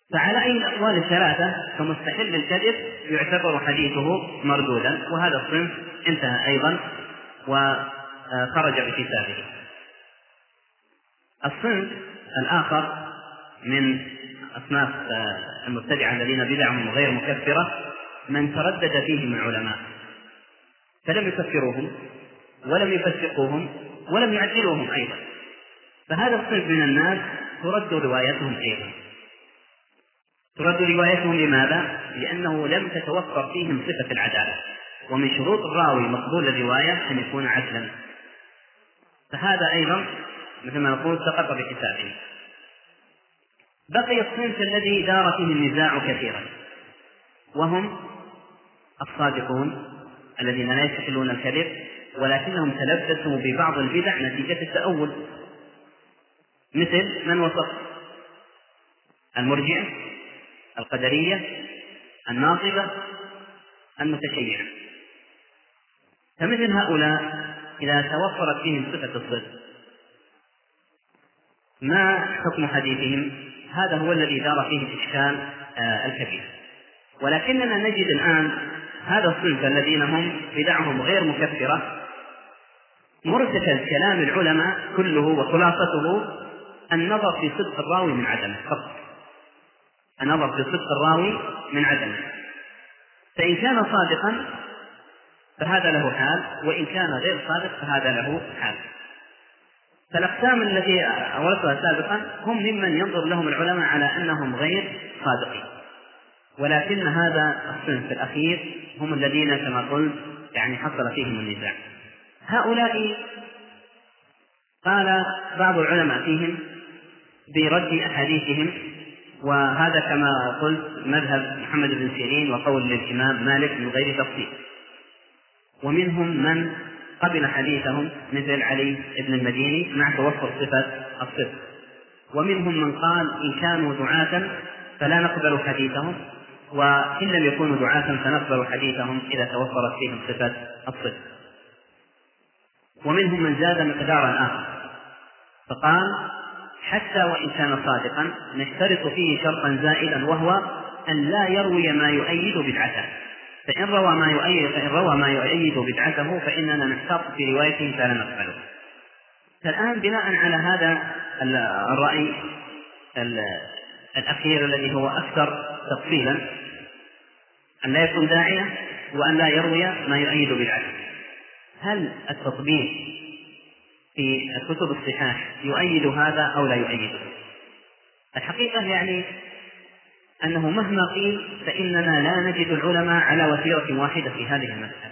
فعلى أي الأقوال الثلاثة فمستحل الكذب يعتبر حديثه مردودا، وهذا الصنف انتهى أيضا وخرج بكتابه. الصنف الآخر من أصناف المبتدعة الذين بدعهم غير مكفرة من تردد فيهم العلماء فلم يكفروهم ولم يفسقوهم ولم يعدلوهم أيضا، فهذا الصنف من الناس ترد روايتهم أيضا. ترد روايتهم لماذا؟ لأنه لم تتوفر فيهم صفة العدالة، ومن شروط الراوي مقبول الرواية أن يكون عدلا، فهذا أيضا مثل ما نقول سقط بحسابه. بقي الصنف الذي دار فيه النزاع كثيرا، وهم الصادقون الذين لا يستحلون الكذب ولكنهم تلبسوا ببعض البدع نتيجة التأول، مثل من وصف المرجئة، القدرية، الناصبة، المتشيعة. فمثل هؤلاء إذا توفرت فيهم صفة الصدق ما حكم حديثهم؟ هذا هو الذي دار فيه الإشكال الكبير. ولكننا نجد الآن هذا الصنف الذين هم بدعهم غير مكفرة مرتكز كلام العلماء كله وخلاصته النظر في صدق الراوي من عدمه فقط، النظر في صدق الراوي من عدمه، فإن كان صادقا فهذا له حال، وإن كان غير صادق فهذا له حال. فالأقسام التي أولتها سابقا هم ممن ينظر لهم العلماء على أنهم غير صادقين، ولكن هذا الصنف الأخير هم الذين كما قلت حصل فيهم النزاع. هؤلاء قال بعض العلماء فيهم برد أحاديثهم، وهذا كما قلت مذهب محمد بن سيرين وقول للإمام مالك من غير تفصيل. ومنهم من قبل حديثهم مثل علي بن المديني مع توفر صفة الصدق، ومنهم من قال إن كانوا دعاة فلا نقبل حديثهم، وإن لم يكونوا دعاة فنقبل حديثهم إذا توفرت فيهم صفة الصدق. ومنهم من زاد مقدارا آخر فقال حتى وإن كان صادقا نشترط فيه شرطا زائدا، وهو أن لا يروي ما يؤيد بدعته، فإن روى ما يؤيد بدعته فإننا نحتاط في روايته فلا نقبله. فالآن بناء على هذا الرأي الأخير الذي هو أكثر تفصيلا، أن لا يكون داعية وأن لا يروي ما يؤيد بدعته، هل التطبيق في الكتب الصحاح يؤيد هذا أو لا يؤيده؟ الحقيقة أنه مهما قيل فإننا لا نجد العلماء على وتيرة واحدة في هذه المسألة.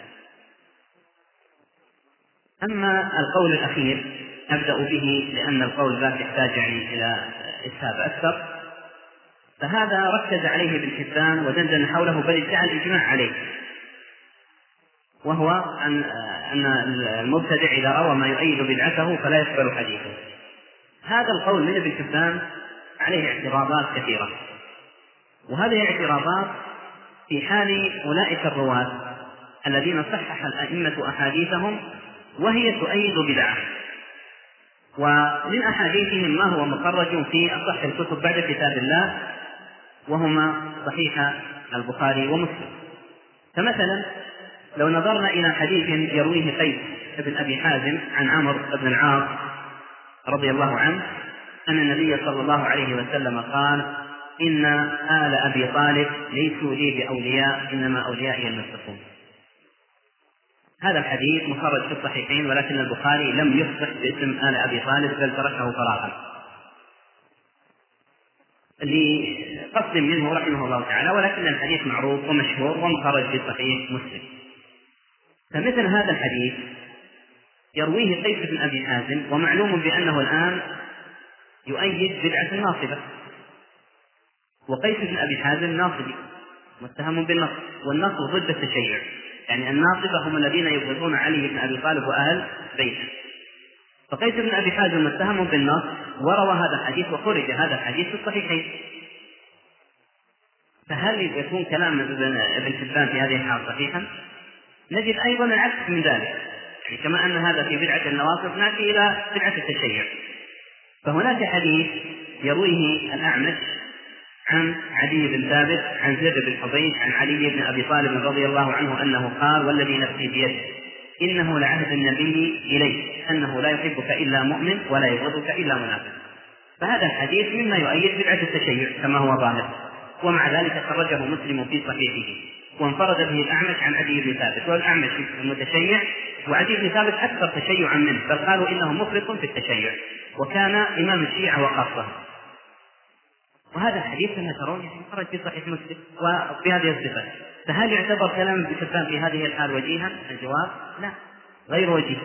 أما القول الأخير أبدأ به لأن القول ذاك يحتاج إلى إسهاب أكثر، فهذا ركز عليه ابن حبان ودندن حوله بل ادعى الإجماع عليه، وهو أن المبتدع إذا روى ما يؤيد بدعته فلا يقبل حديثه. هذا القول من ابن حبان عليه اعتراضات كثيرة، وهذه الاعتراضات في حال أولئك الرواة الذين صحح الأئمة أحاديثهم وهي تؤيد بدعة، ومن أحاديثهم ما هو مخرج في أصح الكتب بعد كتاب الله وهما صحيح البخاري ومسلم. فمثلا لو نظرنا إلى حديث يرويه قيس بن أبي حازم عن عمرو بن العاص رضي الله عنه أن النبي صلى الله عليه وسلم قال إن آل أبي طالب ليسوا لي بأولياء إنما أوليائي المتقون. هذا الحديث مخرج في الصحيحين، ولكن البخاري لم يصح باسم آل أبي طالب بل تركه فراغا لقصد منه رحمه الله تعالى، ولكن الحديث معروف ومشهور ومخرج في صحيح مسلم. فمثل هذا الحديث يرويه قيس بن أبي حازم ومعلوم بأنه الآن يؤيد بدعة الناصبة، وقيس بن أبي حازم ناصبي متهم بالنصب، والنصب ضد التشيع، الناصبة هم الذين يبغضون علي بن أبي طالب وأهل بيته، فقيس بن أبي حازم متهم بالنصب وروى هذا الحديث وخرج هذا الحديث في الصحيحين. فهل يكون كلام ابن حبان في هذه الحالة صحيحا؟ نجد أيضا العكس من ذلك، كما أن هذا في بدعة النواصب نأتي إلى بدعة التشيع. فهناك حديث يرويه الأعمش عن عدي بن ثابت عن زيد بن حبيب عن علي بن أبي طالب رضي الله عنه أنه قال: والذي نفسي بيده إنه لعهد النبي إليك أنه لا يحبك إلا مؤمن ولا يبغضك إلا منافق. فهذا الحديث مما يؤيد بدعة التشيع كما هو ظاهر، ومع ذلك خرجه مسلم في صحيحه وانفرد به الأعمش عن عدي بن ثابت، والأعمش المتشيع وعدي بن ثابت أكثر تشيعا منه، بل قالوا إنه مفرط في التشيع وكان إمام الشيعة وخاصة. وهذا الحديث كما ترون خرج في صحيح مسلم وبهذه الصفة، فهل يعتبر كلام ابن حبان في هذه الحال وجيها؟ الجواب لا، غير وجيه.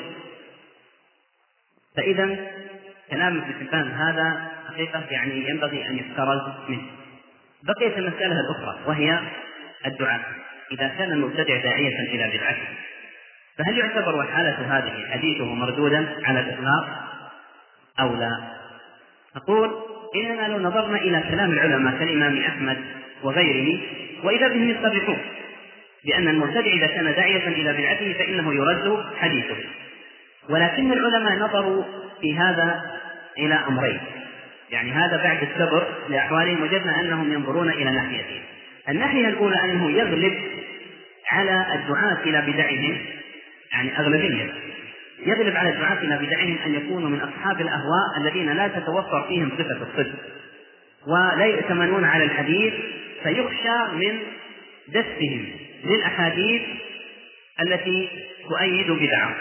فإذا كلام ابن حبان هذا حقيقة يعني ينبغي أن يفترض منه. بقيت المسألة الأخرى وهي الدعاء. إذا كان المبتدع داعية إلى بدعته فهل يعتبر وحالة هذه حديثه مردودا على الإطلاق أو لا؟ نقول إننا لو نظرنا إلى كلام العلماء كالإمام أحمد وغيره وإذا بهم يصرحون بأن المبتدع إذا كان داعية إلى بدعته فإنه يرد حديثه، ولكن العلماء نظروا في هذا إلى أمرين، يعني هذا بعد الصبر لأحوالهم وجدنا أنهم ينظرون إلى ناحيتين. الناحية الأولى أنه يغلب على الدعاة إلى بدعهم، يعني أغلبية يغلب على الدعاة إلى بدعهم أن يكونوا من أصحاب الأهواء الذين لا تتوفر فيهم صفة الصدق ولا يؤتمنون على الحديث، فيخشى من دسهم للأحاديث التي تؤيد بدعهم.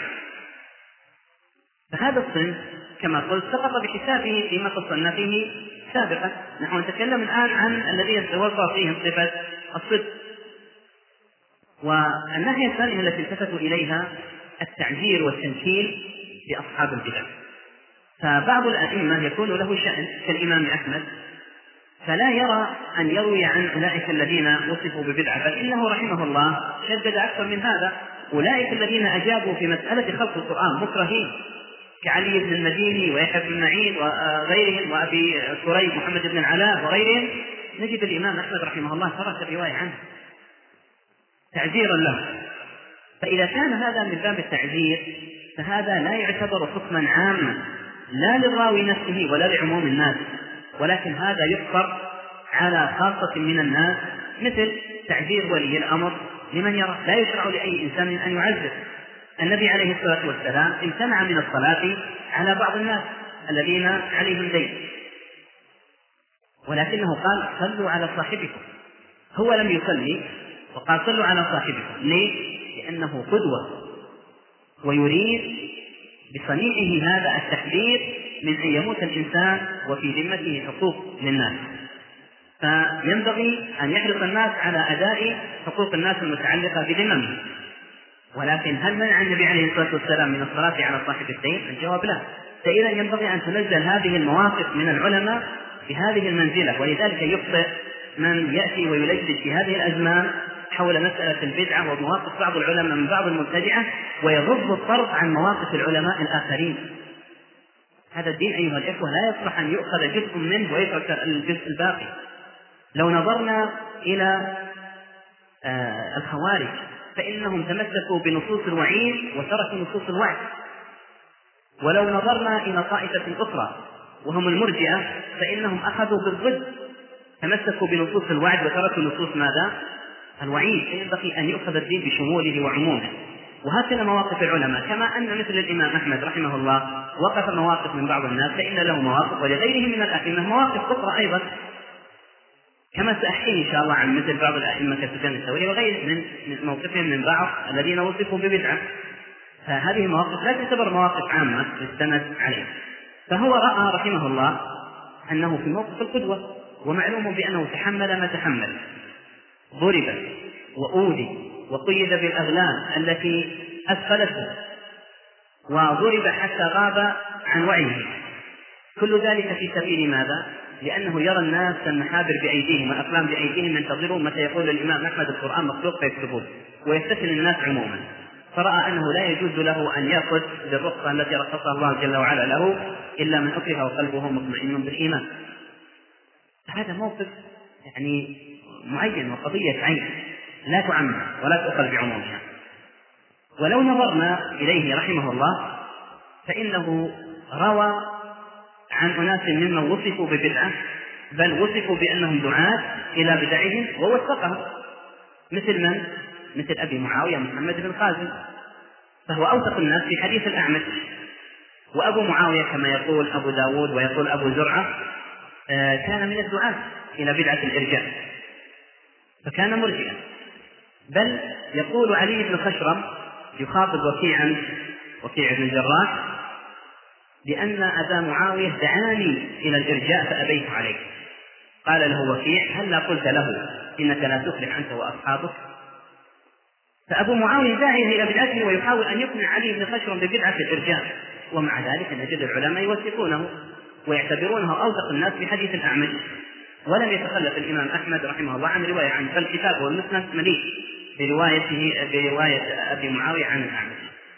فهذا الصنف كما قلت سقط بحسابه فيما فصلنا فيه سابقا. نحن نتكلم الآن عن الذين تتوفر فيهم صفة الصدق. والناحية الثانية التي التفتوا إليها التعجير والتنكيل لأصحاب البدع. فبعض الأئمة يكون له شأن كالإمام أحمد فلا يرى أن يروي عن أولئك الذين وصفوا ببدعة، بل إنه رحمه الله شدد أكثر من هذا. أولئك الذين أجابوا في مسألة خلق القرآن مكرهين كعلي بن المديني ويحيى بن معين وغيرهم وأبي كريب محمد بن العلاء وغيرهم، نجد الإمام أحمد رحمه الله ترك الرواية عنه تعزيرا له. فإذا كان هذا من باب التعزير فهذا لا يعتبر حكما عاما لا للراوي نفسه ولا لعموم الناس، ولكن هذا يقصر على خاصة من الناس، مثل تعزير ولي الأمر لمن يرى. لا يشرع لأي إنسان أن يعزر. النبي عليه الصلاة والسلام امتنع من الصلاة على بعض الناس الذين عليهم دين، ولكنه قال صلوا على صاحبكم. هو لم يصلي وقال صلوا على صاحبكم. ليه؟ لأنه قدوة ويريد بصنيعه هذا التحذير من أن يموت الإنسان وفي ذمته حقوق للناس، فينبغي أن يحرص الناس على أداء حقوق الناس المتعلقة بذممه. ولكن هل منع النبي عليه الصلاة والسلام من الصلاة على صاحب الدين؟ الجواب لا. فإذا ينبغي أن تنزل هذه المواقف من العلماء بهذه المنزلة، ولذلك يخطئ من يأتي ويلجد في هذه الأزمان حول مسألة البدعة ومواقف بعض العلماء من بعض المبتدعة ويغض الطرف عن مواقف العلماء الآخرين. هذا الدين أيها الإخوة لا يصلح أن يؤخذ جزء منه ويترك الجزء الباقي. لو نظرنا إلى الخوارج فإنهم تمسكوا بنصوص الوعيد وتركوا نصوص الوعد. ولو نظرنا إلى طائفة أخرى وهم المرجئة فإنهم أخذوا بالضد، تمسكوا بنصوص الوعد وتركوا نصوص ماذا؟ الوعيد. ينبغي أن يؤخذ الدين بشموله وعمومه. وهكذا مواقف العلماء، كما أن مثل الإمام أحمد رحمه الله وقف مواقف من بعض الناس فإن له مواقف، ولغيره من الأئمة مواقف أخرى أيضا، كما سأحكي إن شاء الله عن مثل بعض الأئمة كسفيان الثوري وغيره من موقفهم من بعض الذين وصفوا ببدعة. فهذه المواقف لا تعتبر مواقف عامة يستند عليها. فهو رأى رحمه الله أنه في موقف القدوة، ومعلوم بأنه تحمل ما تحمل، ضرب وأوذي وقيد بالأغلال التي أثقلته وضرب حتى غاب عن وعيه، كل ذلك في سبيل ماذا؟ لأنه يرى الناس المحابر بأيديهم والأقلام بأيديهم ينتظروا متى يقول الإمام أحمد القرآن مخلوق فيكتبون ويستسل الناس عموما. فرأى أنه لا يجوز له أن يأخذ بالرخصة التي رخصها الله جل وعلا له إلا من أكره وقلبه مطمئن بالإيمان. هذا موقف يعني معين وقضية عين لا تعمم ولا تؤخذ بعمومها. ولو نظرنا إليه رحمه الله فإنه روى عن أناس ممن وصفوا ببدعة بل وصفوا بأنهم دعاة إلى بدعهم ووثقهم، مثل من؟ مثل أبي معاوية محمد بن خازم، فهو أوثق الناس في حديث الأعمش. وأبو معاوية كما يقول أبو داود ويقول أبو زرعة كان من الدعاة إلى بدعة الإرجاء، فكان مرجئا. بل يقول علي بن خشرم يخاطب وكيع بن الجراح بأن أبا معاوية دعاني إلى الإرجاء فأبيت عليه. قال له وكيع هل لا قلت له إنك لا تفلح أنت وأصحابك؟ فأبو معاوية داعي إلى بدعته ويحاول أن يقنع علي بن خشرم ببدعة الإرجاء، ومع ذلك نجد العلماء يوثقونه ويعتبرونه أوثق الناس بحديث الأعمش. ولم يتخلف الإمام أحمد رحمه الله عن رواية عنه، فالكتاب والمسند مليء برواية أبي معاوية عن الأعمش.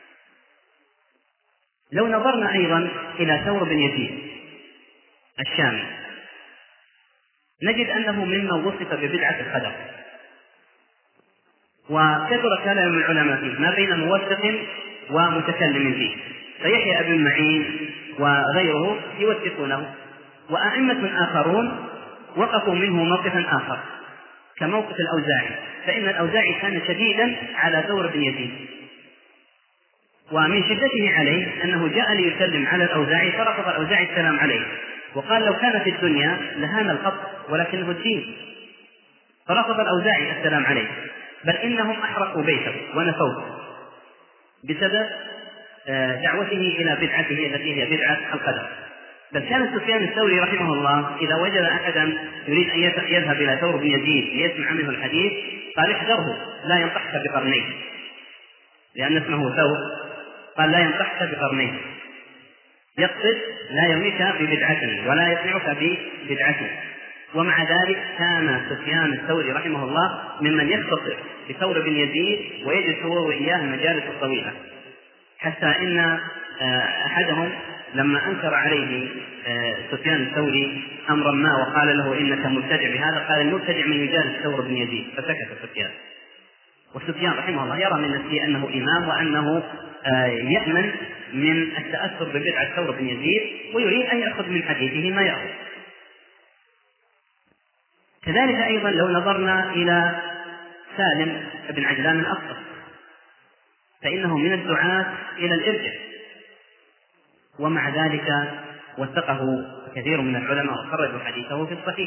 لو نظرنا أيضا إلى ثور بن يزيد الشامي نجد أنه ممن وصف ببدعة الخدر، وكثر كلام العلماء فيه ما بين موثق ومتكلم فيه، فيحيى أبي معين وغيره يوثقونه، وأئمة آخرون وقفوا منه موقفا آخر كموقف الأوزاعي، فإن الأوزاعي كان شديدا على ثور بن يزيد، ومن شدته عليه أنه جاء ليسلم على الأوزاعي فرفض الأوزاعي السلام عليه، وقال لو كان في الدنيا لهان الخط ولكنه الدين، فرفض الأوزاعي السلام عليه، بل إنهم أحرقوا بيته ونفوه بسبب دعوته إلى بدعته التي هي بدعة القدر. بل كان سفيان الثوري رحمه الله إذا وجد أحدا يريد أن يذهب إلى ثور بن يزيد ليسمع منه الحديث قال احذره لا ينطحك بقرنيه، لأن اسمه ثور، قال لا ينطحك بقرنيه، يقصد لا يرميك ببدعته ولا يقنعك ببدعته. ومع ذلك كان سفيان الثوري رحمه الله ممن يختصر بثور بن يزيد ويجلس هو وإياه المجالس الطويلة، حتى إن أحدهم لما أنكر عليه سفيان الثوري أمرا ما وقال له إنك مبتدع بهذا، قال المبتدع من يجالس ثور بن يزيد، فسكت سفيان. وسفيان رحمه الله يرى من نفسه أنه إمام وأنه يأمن من التأثر ببدعة ثور بن يزيد ويريد أن يأخذ من حديثه ما يأخذ. كذلك أيضا لو نظرنا إلى سالم بن عجلان الأصفر فإنه من الدعاة إلى الإرجاء، ومع ذلك وثقه كثير من العلماء وخرجوا حديثه في الصحيح.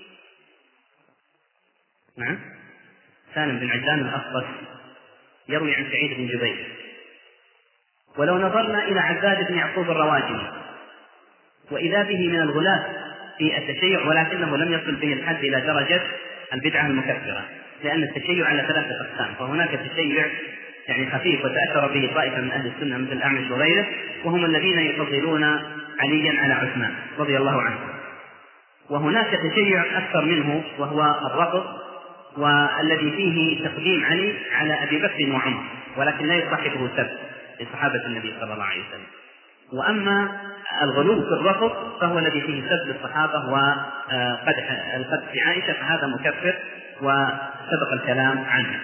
نعم، سالم بن عجلان الأصفر يروي عن سعيد بن جبير. ولو نظرنا إلى عباد بن يعقوب الرواجي وإذا به من الغلاة في التشيع، ولكنه لم يصل به الحد إلى درجة البدعة المكفرة، لأن التشيع على ثلاثة أقسام، فهناك تشيع يعني خفيف وتأثر به طائفة من أهل السنة مثل الأعمش وغيره، وهم الذين يفضلون عليا على عثمان رضي الله عنه. وهناك تشيع أكثر منه وهو الرفض، والذي فيه تقديم علي على أبي بكر وعمر، ولكن لا يصاحبه سب لصحابة النبي صلى الله عليه وسلم. وأما الغلو في الرفض فهو الذي فيه سب للصحابة وقدح القدح في عائشة، فهذا مكفر وسبق الكلام عنه.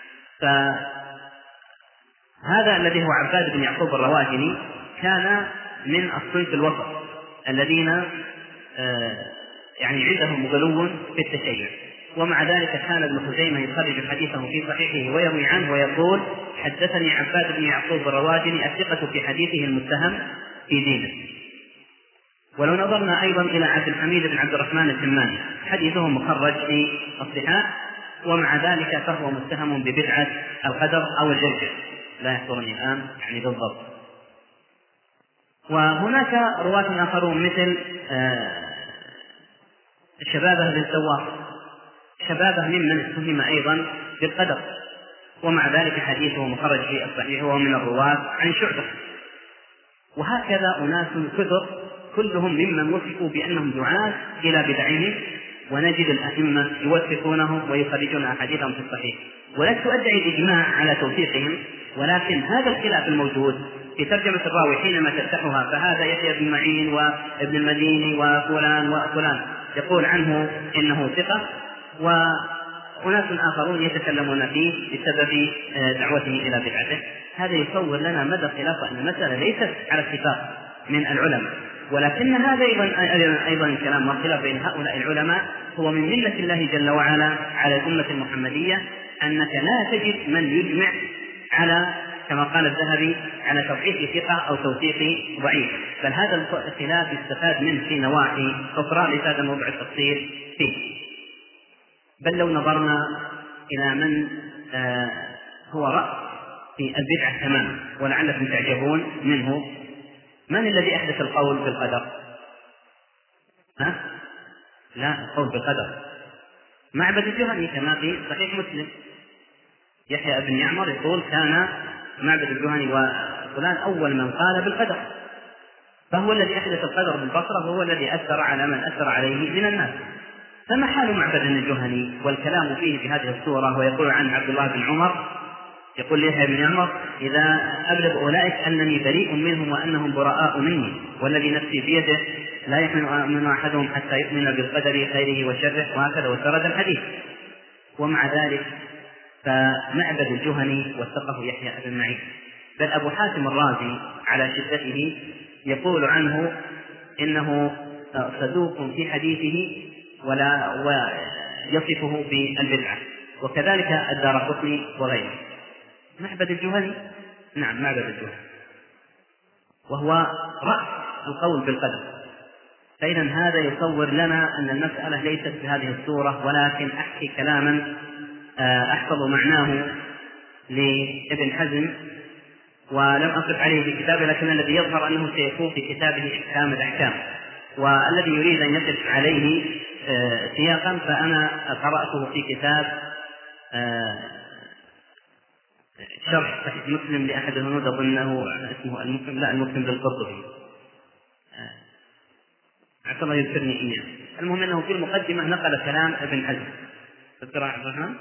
فهذا الذي هو عباد بن يعقوب الرواجني كان من الصنف الوسط الذين يعني عندهم غلو في التشيع، ومع ذلك كان ابن خزيمة يخرج حديثه في صحيحه ويروي عنه ويقول حدثني عباد بن يعقوب الرواجني الثقة في حديثه المتهم في دينه. ولو نظرنا أيضا إلى عبد الحميد بن عبد الرحمن السماني حديثه مخرج في الصحاح، ومع ذلك فهو متهم ببدعة القدر أو الجرجر، لا يحضرني الآن يعني بالضبط. وهناك رواة آخرون مثل شبابه بن سواق، شبابه ممن اتهم أيضا بالقدر، ومع ذلك حديثه مخرج في الصحيح وهو من الرواة عن شعبة. وهكذا أناس كثر كلهم ممن وصفوا بأنهم دعاة إلى بدعهم، ونجد الأئمة يوثقونهم ويخرجون أحاديثهم في الصحيح. ولست أدعي الإجماع على توثيقهم، ولكن هذا الخلاف الموجود في ترجمة الراوي حينما تفتحها، فهذا يحيى بن معين وابن المديني وفلان وفلان يقول عنه إنه ثقة، وأناس آخرون يتكلمون فيه بسبب دعوته إلى بدعته. هذا يصور لنا مدى خلاف أن المسألة ليست على اتفاق من العلماء، ولكن هذا أيضا الكلام والخلاف بين هؤلاء العلماء هو من ملة الله جل وعلا على الأمة المحمدية، أنك لا تجد من يجمع على كما قال الذهبي على تضعيف ثقة أو توثيق ضعيف، بل هذا الخلاف يستفاد منه في نواحي أخرى ليس هذا موضوع التفصيل فيه. بل لو نظرنا إلى من هو رأس في البدعة تماما ولعلكم تعجبون منه، من الذي أحدث القول بالقدر؟ لا، القول بالقدر معبد الجهني كما في صحيح مسلم. يحيى بن يعمر يقول كان معبد الجهني وفلان أول من قال بالقدر، فهو الذي أحدث القدر بالبصرة وهو الذي أثر على من أثر عليه من الناس. فما حال معبد الجهني والكلام فيه بهذه الصورة؟ ويقول عنه عبد الله بن عمر يقول ليحيى بن عمر إذا أبلغ أولئك أنني بريء منهم وأنهم براء مني والذي نفسي بيده لا يؤمن أحدهم حتى يؤمن بالقدر خيره وشره، وهكذا وسرد الحديث. ومع ذلك فمعبد الجهني وثقه يحيى بن معين، بل أبو حاتم الرازي على شدته يقول عنه إنه صدوق في حديثه ويصفه بالبدعة، وكذلك الدارقطني وغيره. معبد الجهني، نعم معبد الجهني، وهو رأس القول بالقدر. فإذا هذا يصور لنا أن المسألة ليست بهذه الصورة، ولكن أحكي كلاما أحفظ معناه لابن حزم ولم أقف عليه في كتابه، لكن الذي يظهر أنه سيكون في كتابه إحكام الأحكام، والذي يريد أن يقف عليه سياقا فأنا قرأته في كتاب شرح صحيح مسلم لأحد الهنود، أظنه اسمه المسلم للقرطبي، عسى الله يذكرني إياه. المهم أنه في المقدمة نقل كلام ابن حزم. تذكر عبد الرحمن؟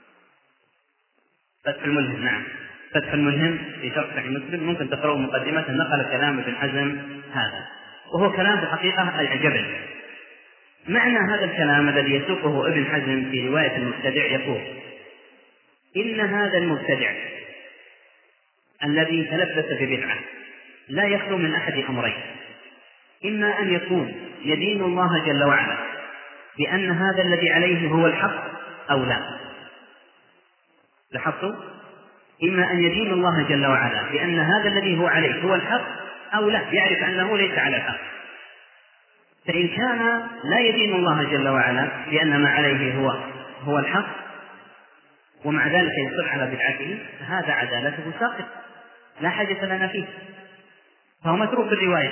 فتح الملهم، نعم فتح الملهم في شرح صحيح مسلم، ممكن تقرأوا مقدمة نقل كلام ابن حزم هذا، وهو كلام في الحقيقة العجبني. معنى هذا الكلام الذي يسوقه ابن حزم في رواية المبتدع يقول إن هذا المبتدع الذي تلبس ببدعة لا يخلو من أحد أمرين: إما أن يكون يدين الله جل وعلا بأن هذا الذي عليه هو الحق أو لا. لاحظتوا؟ إما أن يدين الله جل وعلا بأن هذا الذي هو عليه هو الحق أو لا، يعرف أنه ليس على الحق. فإن كان لا يدين الله جل وعلا بأن ما عليه هو الحق ومع ذلك يصر على بدعته، فهذا عدالته ساقط لا حاجة لنا فيه، فهو متروك الرواية.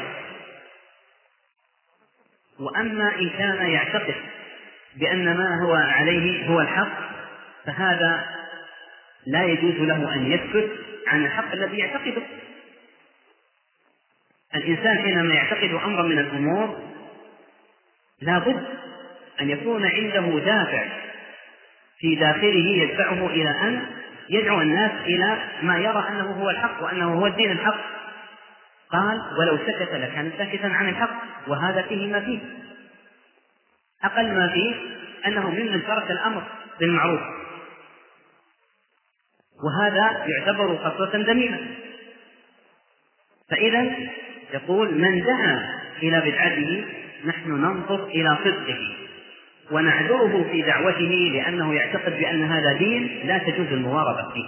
وأما إن كان يعتقد بأن ما هو عليه هو الحق، فهذا لا يجوز له أن يسكت عن الحق الذي يعتقده. الإنسان حينما يعتقد أمرا من الأمور لا بد أن يكون عنده دافع في داخله يدفعه إلى أن يدعو الناس إلى ما يرى أنه هو الحق وأنه هو الدين الحق. قال ولو سكت لكان ساكتا عن الحق، وهذا فيه ما فيه. أقل ما فيه أنه ممن ترك الأمر بالمعروف، وهذا يعتبر خطوة ذميمة. فإذا يقول من دعا إلى بدعته نحن ننظر إلى صدقه ونعذره في دعوته لأنه يعتقد بأن هذا دين لا تجوز المواربة فيه.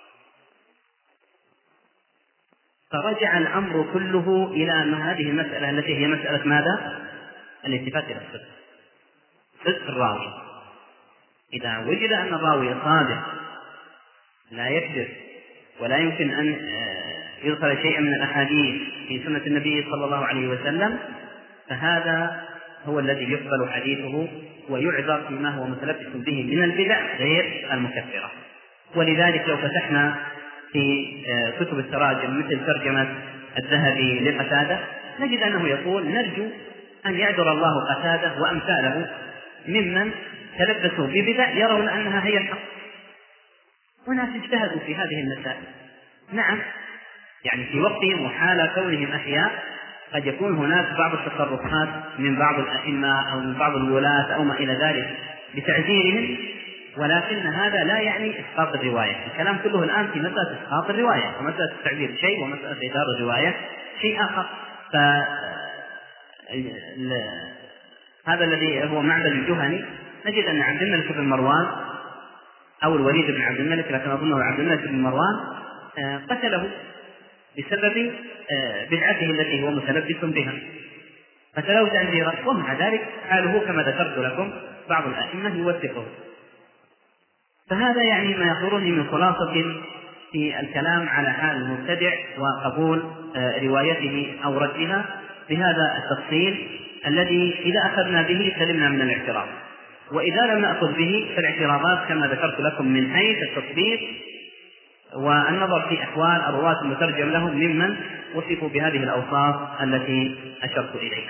فرجع الأمر كله إلى أن هذه المسألة التي هي مسألة ماذا؟ الالتفات إلى الصدق، صدق الراوي. إذا وجد أن الراوي صادق لا يكذب ولا يمكن أن يدخل شيئا من الأحاديث في سنة النبي صلى الله عليه وسلم، فهذا هو الذي يقبل حديثه ويعذر فيما هو متلبس به من البدع غير المكفرة. ولذلك لو فتحنا في كتب التراجم مثل ترجمة الذهبي لقتادة نجد أنه يقول نرجو أن يعذر الله قتادة وأمثاله ممن تلبسوا ببدع يرون أنها هي الحق، وناس اجتهدوا في هذه المسائل. نعم، يعني في وقتهم وحال كونهم أحياء قد يكون هناك بعض التصرفات من بعض الأئمة أو من بعض الولاة أو ما إلى ذلك بتعذيرهم، ولكن هذا لا يعني إسقاط الرواية. الكلام كله الآن في مسألة إسقاط الرواية، ومسألة التعذير شيء ومسألة إدارة الرواية شيء آخر. هذا الذي هو معبد الجهني، نجد أن عبد الملك بن مروان أو الوليد بن عبد الملك، لكن أظنه عبد الملك بن مروان، قتله بسبب بدعته التي هو متلبس بها، قتله تنذيرا. ومع ذلك حاله كما ذكرت لكم بعض الأئمة يوثقه. فهذا يعني ما يخبرني من خلاصة في الكلام على حال المبتدع وقبول روايته أو ردها بهذا التفصيل الذي إذا أخذنا به سلمنا من الاعتراض، وإذا لم نأخذ به فالاعتراضات كما ذكرت لكم من حيث التطبيق والنظر في أحوال الرواة المترجم لهم ممن وصفوا بهذه الأوصاف التي أشرت إليها.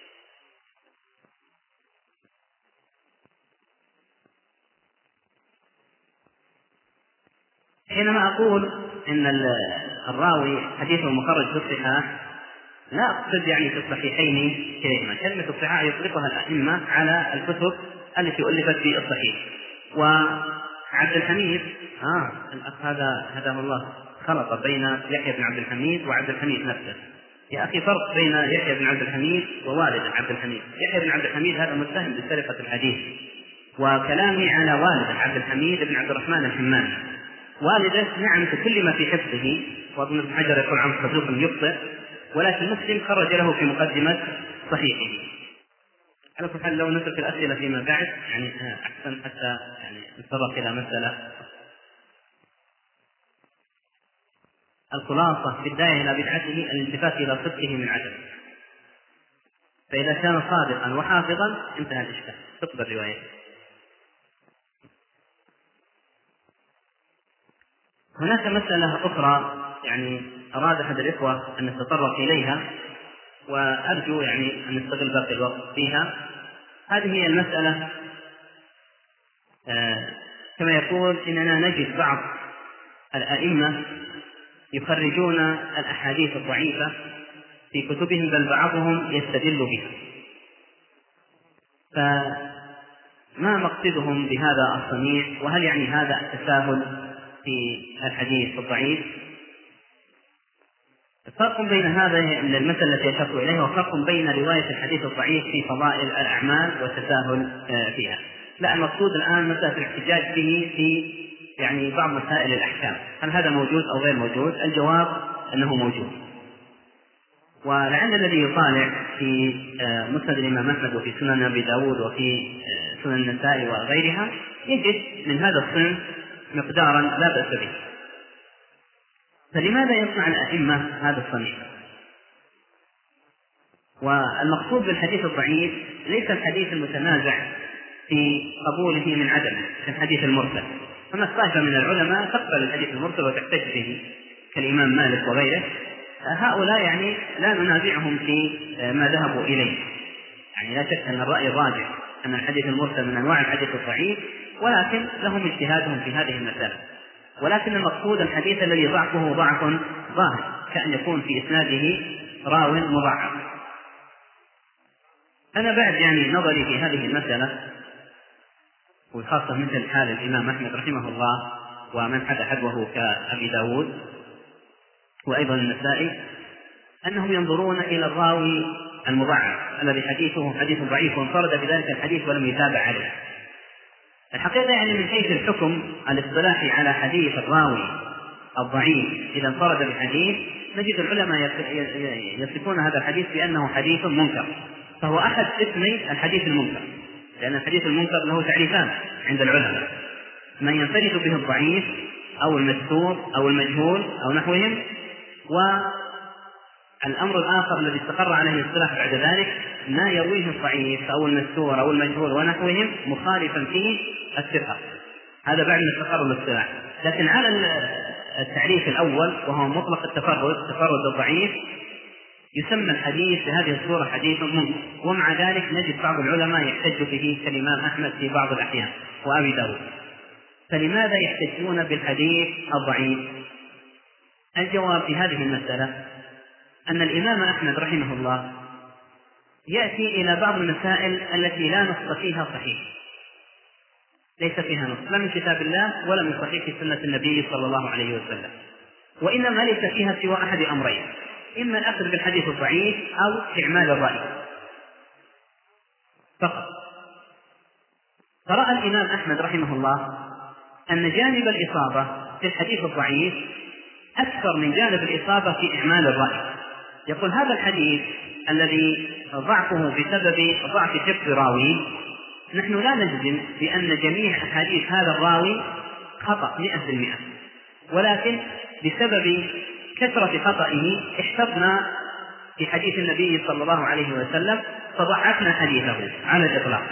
حينما أقول إن الراوي حديثه مخرج في الصحاح، لا أقصد يعني في الصحيحين كلمة. كلمة الصحاح يطلقها الأئمة على الكتب التي ألفت في الصحيح. وعبد الحميد الأخ هذا هداه الله خلط بين يحيى بن عبد الحميد وعبد الحميد نفسه. يا أخي فرق بين يحيى بن عبد الحميد ووالد عبد الحميد. يحيى بن عبد الحميد هذا متهم بسرقة الحديث، وكلامي على والد عبد الحميد بن عبد الرحمن الحماني. والده نعم تكلم في حفظه، وابن ابن حجر يقول عنه صدوق يخطئ، ولكن مسلم خرج له في مقدمة صحيحه. على كل حال لو نترك الأسئلة فيما بعد يعني أحسن، حتى يعني نتطرق إلى مسألة. الخلاصة في الداعي إلى بدعته الالتفات إلى صدقه من عدم، فإذا كان صادقا وحافظا انتهى الإشكال، تقبل روايته. هناك مسألة أخرى يعني أراد أحد الإخوة أن نتطرق إليها، وأرجو يعني أن نستغل باقي الوقت فيها. هذه هي المسألة كما يقول إننا نجد بعض الأئمة يخرجون الأحاديث الضعيفة في كتبهم، بل بعضهم يستدل بها. فما مقصدهم بهذا الصنيع؟ وهل يعني هذا التساهل في الحديث الضعيف؟ فرق بين هذا المثل التي أشرت إليه وفرق بين رواية الحديث الضعيف في فضائل الأعمال والتساهل فيها. لا، المقصود الآن مسألة الاحتجاج به في يعني بعض مسائل الأحكام، هل هذا موجود أو غير موجود؟ الجواب أنه موجود. ولعل الذي يطالع في مسند الإمام أحمد وفي سنن أبي داود وفي سنن النسائي وغيرها يجد من هذا الصنف مقدارا لا بأس به. فلماذا يصنع الأئمة هذا الصنيع؟ والمقصود بالحديث الضعيف ليس الحديث المتنازع في قبوله من عدمه كالحديث المرسل، فما طائفة من العلماء تقبل الحديث المرسل وتحتج به كالإمام مالك وغيره. هؤلاء يعني لا ننازعهم في ما ذهبوا إليه، يعني لا شك أن الرأي الراجح أن الحديث المرسل من أنواع الحديث الضعيف، ولكن لهم اجتهادهم في هذه المسألة. ولكن المقصود الحديث الذي ضعفه ضعف ظاهر، كأن يكون في إسناده راو مضاعف. أنا بعد يعني نظري في هذه المسألة، وخاصة مثل حال الإمام أحمد رحمه الله ومن حد حدوه كأبي داود وأيضا النسائي، أنهم ينظرون إلى الراوي المضاعف الذي حديثه حديث ضعيف وانفرد بذلك الحديث ولم يتابع عليه. الحقيقة يعني من حيث الحكم الاصطلاحي على حديث الراوي الضعيف إذا انفرد بحديث، نجد العلماء يصفون هذا الحديث بأنه حديث منكر، فهو أحد اسمي الحديث المنكر، لأن الحديث المنكر له تعريفان عند العلماء: من ينفرد به الضعيف أو المستور أو المجهول أو نحوهم. والأمر الآخر الذي استقر عليه الاصطلاح بعد ذلك ما يرويه الضعيف أو المستور أو المجهول ونحوهم مخالفا فيه الثقة، هذا بعد ما استقر الاصطلاح. لكن على التعريف الأول وهو مطلق تفرد الضعيف يسمى الحديث بهذه الصورة حديث منكر، ومع ذلك نجد بعض العلماء يحتج به كالإمام أحمد في بعض الأحيان وأبي داود. فلماذا يحتجون بالحديث الضعيف؟ الجواب في هذه المسألة أن الإمام أحمد رحمه الله يأتي إلى بعض المسائل التي لا نص فيها صحيح، ليس فيها نص لا من كتاب الله ولا من صحيح سنة النبي صلى الله عليه وسلم، وإنما ليس فيها سوى أحد أمرين: إما الأخذ بالحديث الضعيف أو إعمال الرأي. فرأى الإمام أحمد رحمه الله أن جانب الإصابة في الحديث الضعيف أكثر من جانب الإصابة في إعمال الرأي. يقول هذا الحديث الذي ضعفه بسبب ضعف حفظ راوي، نحن لا نجزم بأن جميع أحاديث هذا الراوي خطأ 100%، ولكن بسبب كثرة خطئه احتفنا في حديث النبي صلى الله عليه وسلم فضعفنا حديثه على الإطلاق.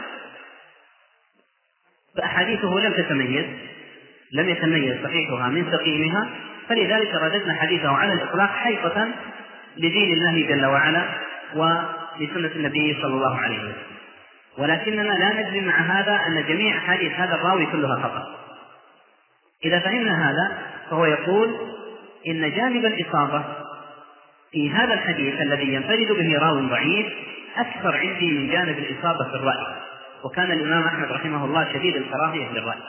فأحاديثه لم يتميز صحيحها من سقيمها، فلذلك رددنا حديثه على الإطلاق حيطة لدين الله جل وعلا ولسنة النبي صلى الله عليه وسلم. ولكننا لا نجزم مع هذا أن جميع أحاديث هذا الراوي كلها خطأ. إذا فهمنا هذا فهو يقول إن جانب الإصابة في هذا الحديث الذي ينفرد به راوي ضعيف أكثر عندي من جانب الإصابة في الرأي، وكان الإمام أحمد رحمه الله شديد الكراهية للرأي،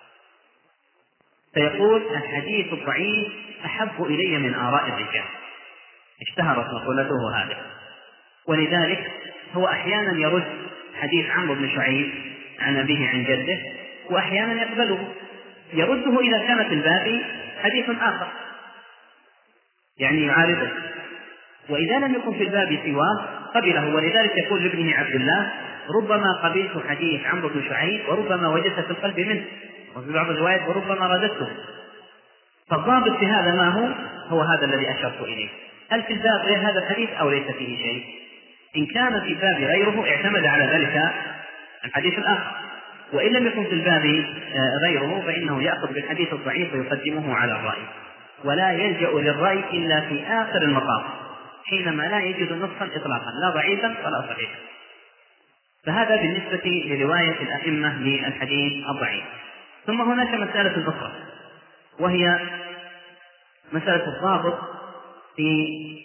فيقول الحديث الضعيف أحب إلي من آراء الرجال، اشتهرت مقولته هذه. ولذلك هو أحيانا يرد حديث عمرو بن شعيب عن أبيه عن جده، وأحيانا يقبله، يرده إذا كان في الباب حديث آخر يعني يعارضه، وإذا لم يكن في الباب سواه قبله. ولذلك يقول لابنه عبد الله ربما قبلت حديث عمرو بن شعيب وربما وجدت في القلب منه، وفي بعض الروايات وربما رددته. فالضابط في هذا ما هو هذا الذي أشرت إليه، هل في الباب غير هذا الحديث أو ليس فيه شيء؟ إن كان في الباب غيره اعتمد على ذلك الحديث الآخر، وإن لم يكن في الباب غيره فإنه يأخذ بالحديث الضعيف ويقدمه على الرأي، ولا يلجأ للرأي إلا في آخر المطاف حينما لا يجد نصا إطلاقا لا ضعيفا ولا صحيحا. فهذا بالنسبة لرواية الأئمة للحديث الضعيف. ثم هناك مسألة أخرى، وهي مسألة الضابط في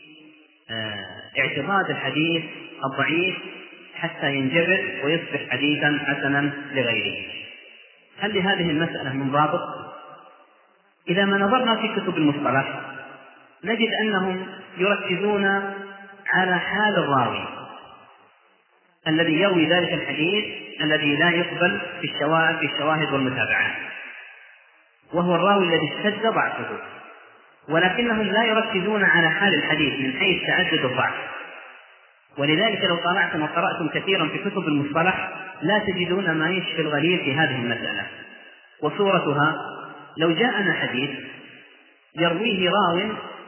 اعتماد الحديث الضعيف حتى ينجبر ويصبح حديثا حسنا لغيره. هل لهذه المسألة من ضابط؟ إذا ما نظرنا في كتب المصطلح نجد أنهم يركزون على حال الراوي الذي يروي ذلك الحديث الذي لا يقبل في الشواهد والمتابعات، وهو الراوي الذي اشتد ضعفه، ولكنهم لا يركزون على حال الحديث من حيث تعدد الضعف. ولذلك لو طالعتم وقرأتم كثيرا في كتب المصطلح لا تجدون ما يشفي الغليل في هذه المسألة. وصورتها لو جاءنا حديث يرويه راو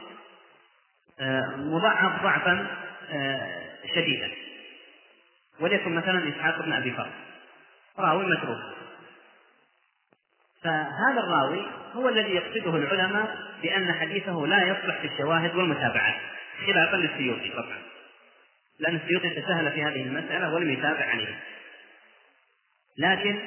مضاعف ضعفا شديدا، وليكن مثلا إسحاق بن أبي فرد راوي متروك، فهذا الراوي هو الذي يقصده العلماء بأن حديثه لا يصلح في الشواهد والمتابعات، خلافا للسيوطي طبعا، لأن السيوطي تساهل في هذه المسألة ولم يتابع عليها. لكن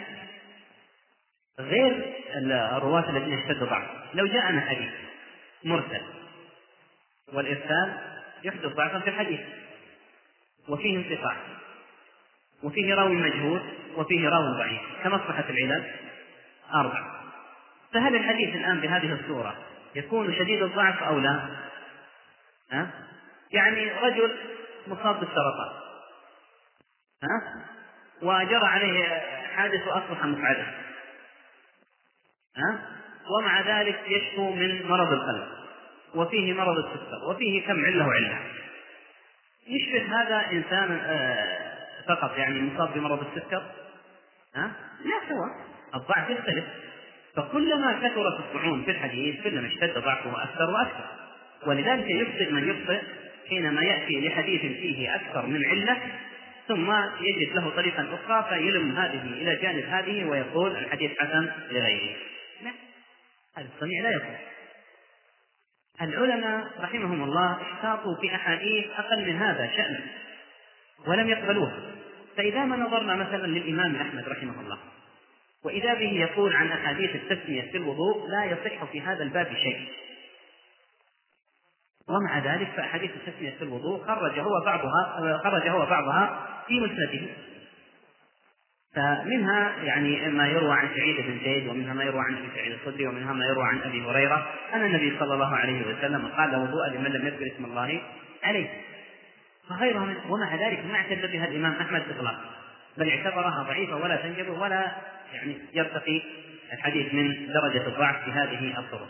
غير الرواة الذين اشتدوا ضعف، لو جاءنا حديث مرسل، والإرسال يحدث ضعفا في الحديث وفيه انقطاع وفيه راوي مجهول وفيه راوي ضعيف، كما أصبحت العلل 4، فهل الحديث الآن بهذه الصورة يكون شديد الضعف أو لا؟ يعني رجل مصاب بالسرطان وجرى عليه حادث وأصبح مقعدا، ومع ذلك يشكو من مرض القلب وفيه مرض السكر وفيه كم علة وعلة، يشبه هذا إنسان فقط يعني مصاب بمرض السكر؟ لا، هو الضعف يختلف، فكلما كثرت الطعون في الحديث كلما اشتد ضعفه أكثر وأكثر. ولذلك يخطئ من يخطئ حينما يأتي لحديث فيه أكثر من علة ثم يجد له طريقا أخرى فيلم هذه إلى جانب هذه ويقول الحديث حسن لغيره. لا، هذا الصنيع لا يكون. العلماء رحمهم الله اشتاطوا في أحاديث أقل من هذا شأن ولم يقبلوها. فإذا ما نظرنا مثلا للإمام أحمد رحمه الله وإذا به يقول عن أحاديث التسمية في الوضوء لا يصح في هذا الباب شيء، ومع ذلك فأحاديث التسمية في الوضوء خرج هو بعضها في مسنده. فمنها يعني ما يروى عن سعيد بن زيد، ومنها ما يروى عن أبي سعيد الخدري، ومنها ما يروى عن أبي هريرة أن النبي صلى الله عليه وسلم قال لا وضوء لمن لم يذكر اسم الله عليه، وغيرها ومع ذلك ما اعتد بها الإمام أحمد إطلاقا، بل اعتبرها ضعيفة ولا تنجبر ولا يعني يرتقي الحديث من درجة الضعف في هذه الطرق.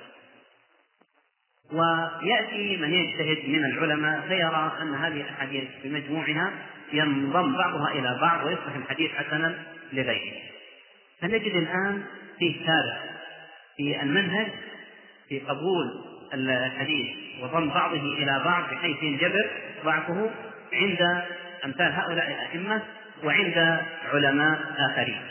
ويأتي من يجتهد من العلماء فيرى أن هذه الأحاديث بمجموعها ينضم بعضها إلى بعض ويصبح الحديث حسنا لغيره. فنجد الآن فيه ثابت في المنهج في قبول الحديث وضم بعضه إلى بعض بحيث ينجبر ضعفه عند أمثال هؤلاء الأئمة وعند علماء آخرين.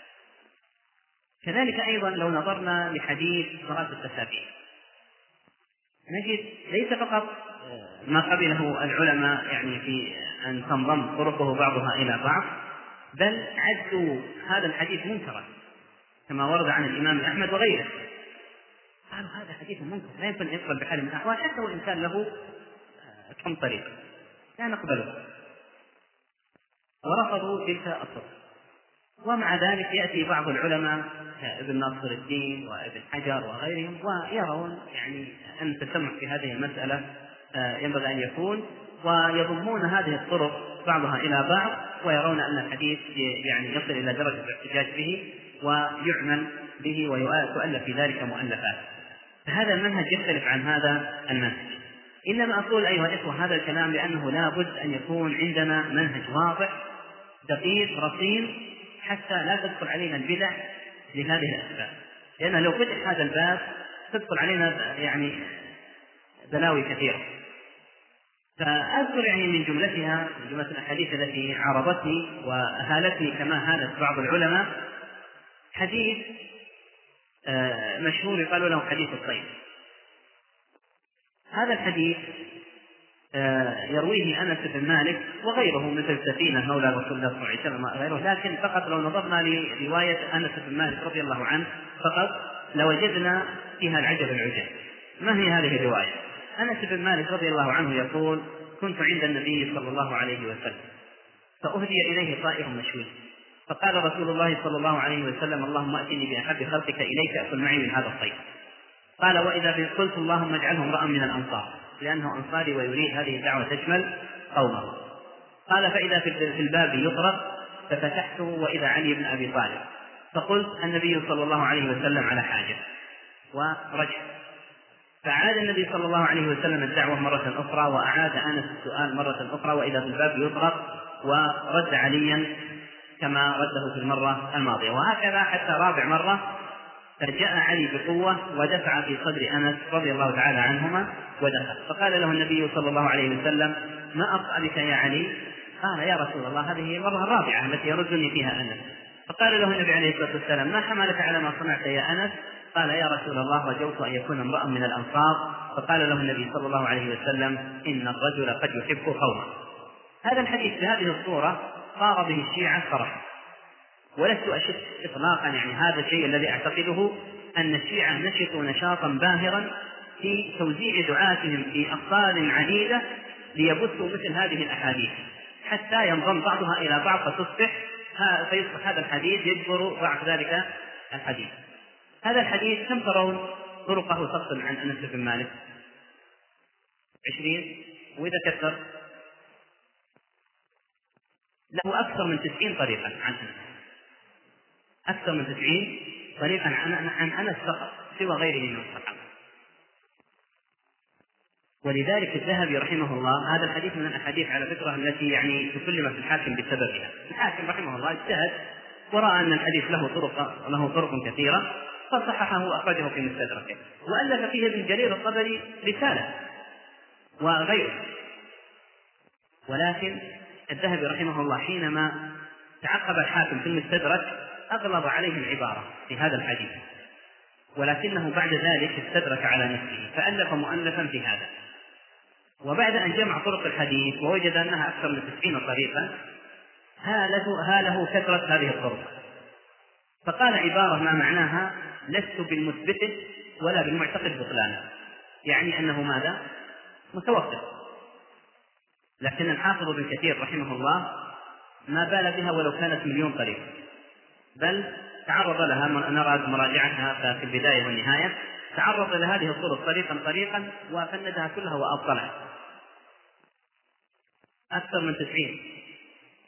كذلك أيضا لو نظرنا لحديث صلاة التسابيح نجد ليس فقط ما قبله العلماء يعني في أن تنضم طرقه بعضها إلى بعض، بل عدوا هذا الحديث منكرا كما ورد عن الإمام أحمد وغيره، قالوا هذا حديث منكر لا يمكن أن يقبل بحال من الأحوال حتى وإن كان له كم طريق لا نقبله، ورفضوا تلك الطرق. ومع ذلك يأتي بعض العلماء ابن ناصر الدين وابن حجر وغيرهم ويرون يعني أن التسمح في هذه المسألة ينبغي أن يكون، ويضمون هذه الطرق بعضها إلى بعض ويرون أن الحديث يعني يصل إلى درجة الاحتجاج به ويعمل به ويؤلف في ذلك مؤلفات. فهذا المنهج يختلف عن هذا المنهج. إنما أقول أيها الإخوة هذا الكلام لأنه لا بد أن يكون عندنا منهج واضح دقيق رصين حتى لا تدخل علينا البدع لهذه الأسباب، لأن لو فتح هذا الباب تدخل علينا يعني بلاوي كثيرة. فأذكر يعني من جملتها جملة الأحاديث التي عارضتني وأهالتني كما هالت بعض العلماء حديث مشهور يقال له حديث الطيب. هذا الحديث يرويه أنس بن مالك وغيره مثل سفينة مولى رسول الله صلى الله عليه وسلم وغيره، لكن فقط لو نظرنا لرواية أنس بن مالك رضي الله عنه فقط لوجدنا فيها العجب العجاب. ما هي هذه الرواية؟ أنس بن مالك رضي الله عنه يقول: كنت عند النبي صلى الله عليه وسلم فأهدي إليه طائر مشوي، فقال رسول الله صلى الله عليه وسلم: اللهم أتني بأحب خلقك إليك أكل معي من هذا الطير. قال: وإذا قلت اللهم اجعله امرأ من الأنصار لأنه أنصاري ويريد هذه الدعوة تشمل قومه. قال: فإذا في الباب يطرق ففتحته وإذا علي بن أبي طالب، فقلت: النبي صلى الله عليه وسلم على حاجة، ورجع. فعاد النبي صلى الله عليه وسلم الدعوة مرة أخرى وأعاد أنس السؤال مرة أخرى وإذا في الباب يطرق، ورد عليا كما رده في المرة الماضية، وهكذا حتى رابع مرة فرجاء علي بقوة ودفع في صدر أنس رضي الله تعالى عنهما ودخل. فقال له النبي صلى الله عليه وسلم: ما أبطأ بك يا علي؟ قال: يا رسول الله هذه هي المرة الرابعة التي يردني فيها أنس. فقال له النبي عليه الصلاة والسلام: ما حملك على ما صنعت يا أنس؟ قال: يا رسول الله رجوت أن يكون امرأ من الأنصار. فقال له النبي صلى الله عليه وسلم: إن الرجل قد يحب قومه. هذا الحديث بهذه الصورة صار به الشيعة صرحا، ولست أشك إطلاقا يعني هذا الشيء الذي أعتقده أن الشيعة نشطوا نشاطا باهرا في توزيع دعاتهم في أقطار عديدة ليبثوا مثل هذه الأحاديث حتى ينضم بعضها إلى بعض فيصبح هذا الحديث يجبر ضعف ذلك الحديث. هذا الحديث كم ترون طرقه تصل عن أنس بن مالك؟ 20، وإذا كثر له أكثر من 90 طريقا عن أنس، أكثر من 90 طريقا عن أنس فقط سوى غيره من الصحابة. ولذلك الذهبي رحمه الله، هذا الحديث من الأحاديث على فكرة التي يعني تكلم في الحاكم بسببها. الحاكم رحمه الله اجتهد ورأى أن الحديث له طرق كثيرة فصححه وأخرجه في مستدركه، وألف فيه ابن جرير الطبري رسالة وغيره. ولكن الذهبي رحمه الله حينما تعقب الحاكم في المستدرك أغلظ عليه العبارة في هذا الحديث، ولكنه بعد ذلك استدرك على نفسه فألف مؤلفا في هذا. وبعد أن جمع طرق الحديث ووجد أنها أكثر من 90 طريقا هاله كثرة هذه الطرق، فقال عبارة ما معناها: لست بالمثبت ولا بالمعتقد بطلانه، يعني أنه ماذا؟ متوقف. لكن الحافظ ابن كثير رحمه الله ما بال بها ولو كانت 1,000,000 طريق، بل تعرض لها، نرى مراجعتها في البداية والنهاية، تعرض لهذه الطرق طريقا وفندها كلها وأبطلها أكثر من 90.